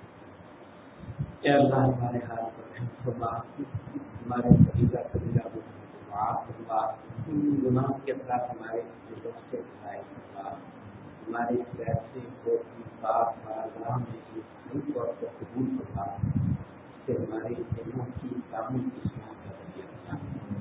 اے اللہ ہمارے حال پر رحم فرما، ہمارے فریضہ فریضہ کو معاف فرما، گناہ کے اثرات ہمارے دلوں سے اٹھائے فرما، ہمارے فیصلے کو اپنی پاک بارگاہ میں صحیح طور پر قبول فرما. کہ ہمارے دلوں کی کامل اصلاح کا ذریعہ بنا،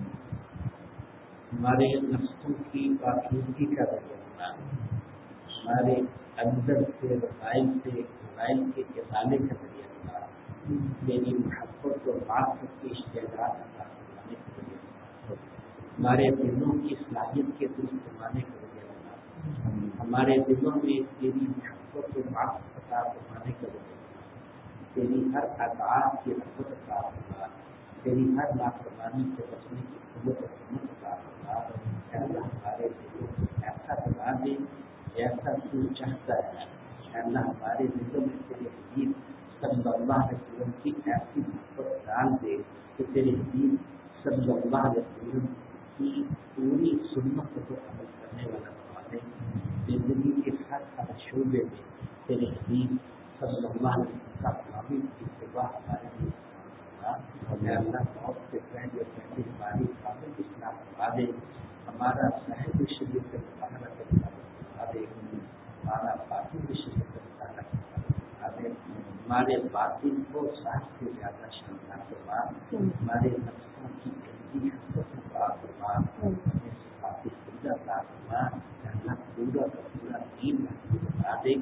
ہمارے نفسوں کی پاکیزگی کا ذریعہ بنا، ہمارے اندر سے وسائل سے وسائل کے ازالے کا ذریعہ بنا، میری محبت اور معرفت کی اشتہارات عطا فرمانے کا ذریعہ بنا، ہمارے دلوں کی صلاحیت کے درست بنانے کا ذریعہ بنا، ہمارے دلوں میں تیری محبت اور معرفت عطا فرمانے کا ذریعہ بنا، تیری ہر اطاعت کی رغبت عطا فرما، تیری ہر نافرمانی سے بچنے کی قوت اور ہمت عطا فرما۔ اے اللہ ہمارے دلوں کو ایسا بنا دے جیسا تو چاہتا ہے۔ اے اللہ ہمارے دلوں میں تیرے حبیب صلی اللہ علیہ وسلم کی ایسی محبت ڈال دے کہ تیرے حبیب صلی اللہ علیہ وسلم کی پوری سنت کو عمل کرنے والا بنا دے۔ زندگی کے ہر ہر شعبے میں تیرے حبیب صلی اللہ علیہ وسلم کا غلامی کی اتباع ہمارے لیے آسان۔ اے اللہ موت سے پہلے پہلے ہماری کامل اصلاح کروا دے، ہمارا صاحب شریعت سے مطالعہ کروا دے، ہمارا باطن شریعت سے مطالعہ کروا دے، ہمارے باطن کو صاحب سے زیادہ شاندار کروا، ہمارے نفسوں کی گندی حسرت کو پاک کروا، ہمیں صفات خدا عطا فرما۔ اے اللہ پورا کا پورا دین محفوظ بنا دے،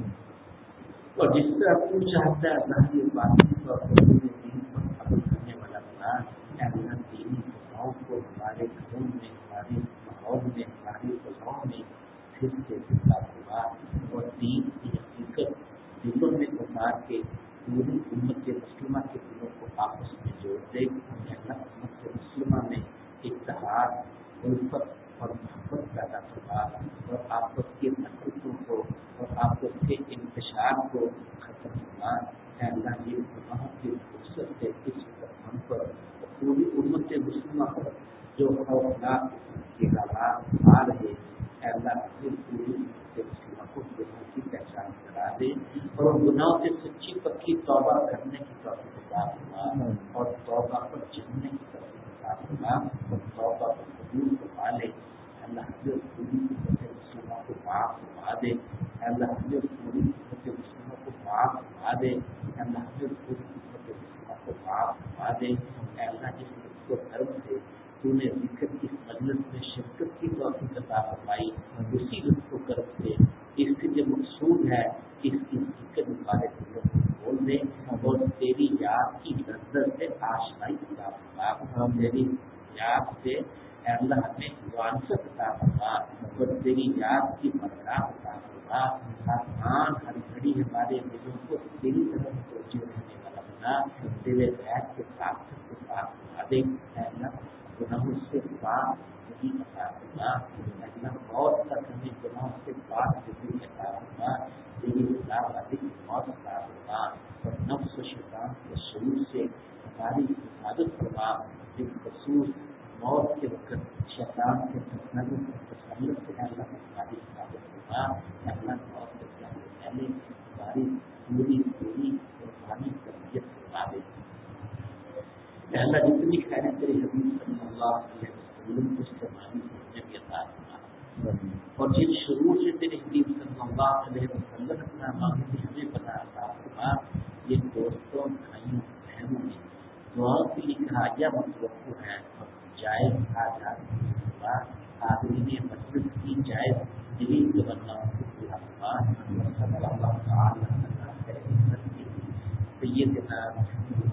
اور جس طرح تو چاہتا ہے ظاہری باطنی طور پر پورے دین پر عمل کرنے والا بنا۔ اے اللہ دینی فضاؤں کو ہمارے گھروں میں، ہمارے ماحول میں، ہماری فضاؤں میں پھر سے زندہ کروا، اور دین کی حقیقت دلوں میں اتار کے پوری امت مسلمہ کے دلوں کو آپس میں جوڑ دے۔ اے اللہ امت مسلمہ میں اتحاد، الفت اور محبت پیدا کروا، اور آپس کی نفرتوں کو اور آپس کے انتشار کو ختم کروا۔ اے اللہ یہ گناہوں کی فرصت سے اس ہم پر اور پوری امت مسلمہ پر جو خوفناک کے حالات آ رہے، اے اللہ پھر پوری امت مسلمہ کو گناہوں کی پہچان کرا دے، اور ان گناہوں سے سچی پکی توبہ کرنے کی توفیق عطا فرما، اور توبہ پر چلنے کی توفیق عطا فرما، اور توبہ پر قبول فرما لے۔ اللہ ہمیں پوری امت مسلمہ کو معاف فرما دے، اللہ ہمیں پوری امت مسلمہ کو معاف فرما دے، اللہ ہمیں پوری امت مسلمہ کو معاف فرما دے۔ اے اللہ جس لطف و کرم سے تو نے ذکر کی مجلس میں شرکت کی توفیق عطا فرمائی، اسی لطف و کرم سے اس سے جو مقصود ہے اس کی ذکر ہمارے دلوں کو کھول دے، اور تیری یاد کی لذت سے آشنائی عطا فرما، تیری یاد سے اے اللہ ہمیں وانست عطا فرما، اور تیری یاد کی برکات عطا فرما۔ ہر آن ہر گھڑی ہمارے دلوں کو تیری طرف توجہ رہنے والا بنا، تیرے غیر کے ساتھ کو پاک بنا دے۔ اے اللہ گناہوں سے پاک نہیں عطا فرما، اے اللہ موت تک ہمیں گناہوں سے پاک زندگی عطا فرما، تیری خدا والی کی موت عطا فرما، اور نفس و شیطان کے شرور سے ہماری حفاظت فرما، بالخصوص موت کے وقت شیطان کے تسلط تسلط سے اللہ ہماری حفاظت فرما۔ اللہ موت سے پہلے پہلے ہماری پوری پوری قربانی تربیت فرما دے۔ اللہ جتنی خیریں تیرے حبیب صلی اللہ علیہ وسلم اس زمانے سے ہمیں بھی عطا فرما، اور جن شرور سے تیرے حبیب صلی اللہ علیہ وسلم اپنا مانگتے ہمیں بنا عطا فرما۔ یہ دوستوں بھائیوں بہنوں نے دعاؤں کے لیے کہا یا متوقع ہے جائز حاجات آدمی نے مجلس کی جائز دلی تمناؤں کو پورا فرما، اور صلی اللہ تعالی علیہ وسلم سیدنا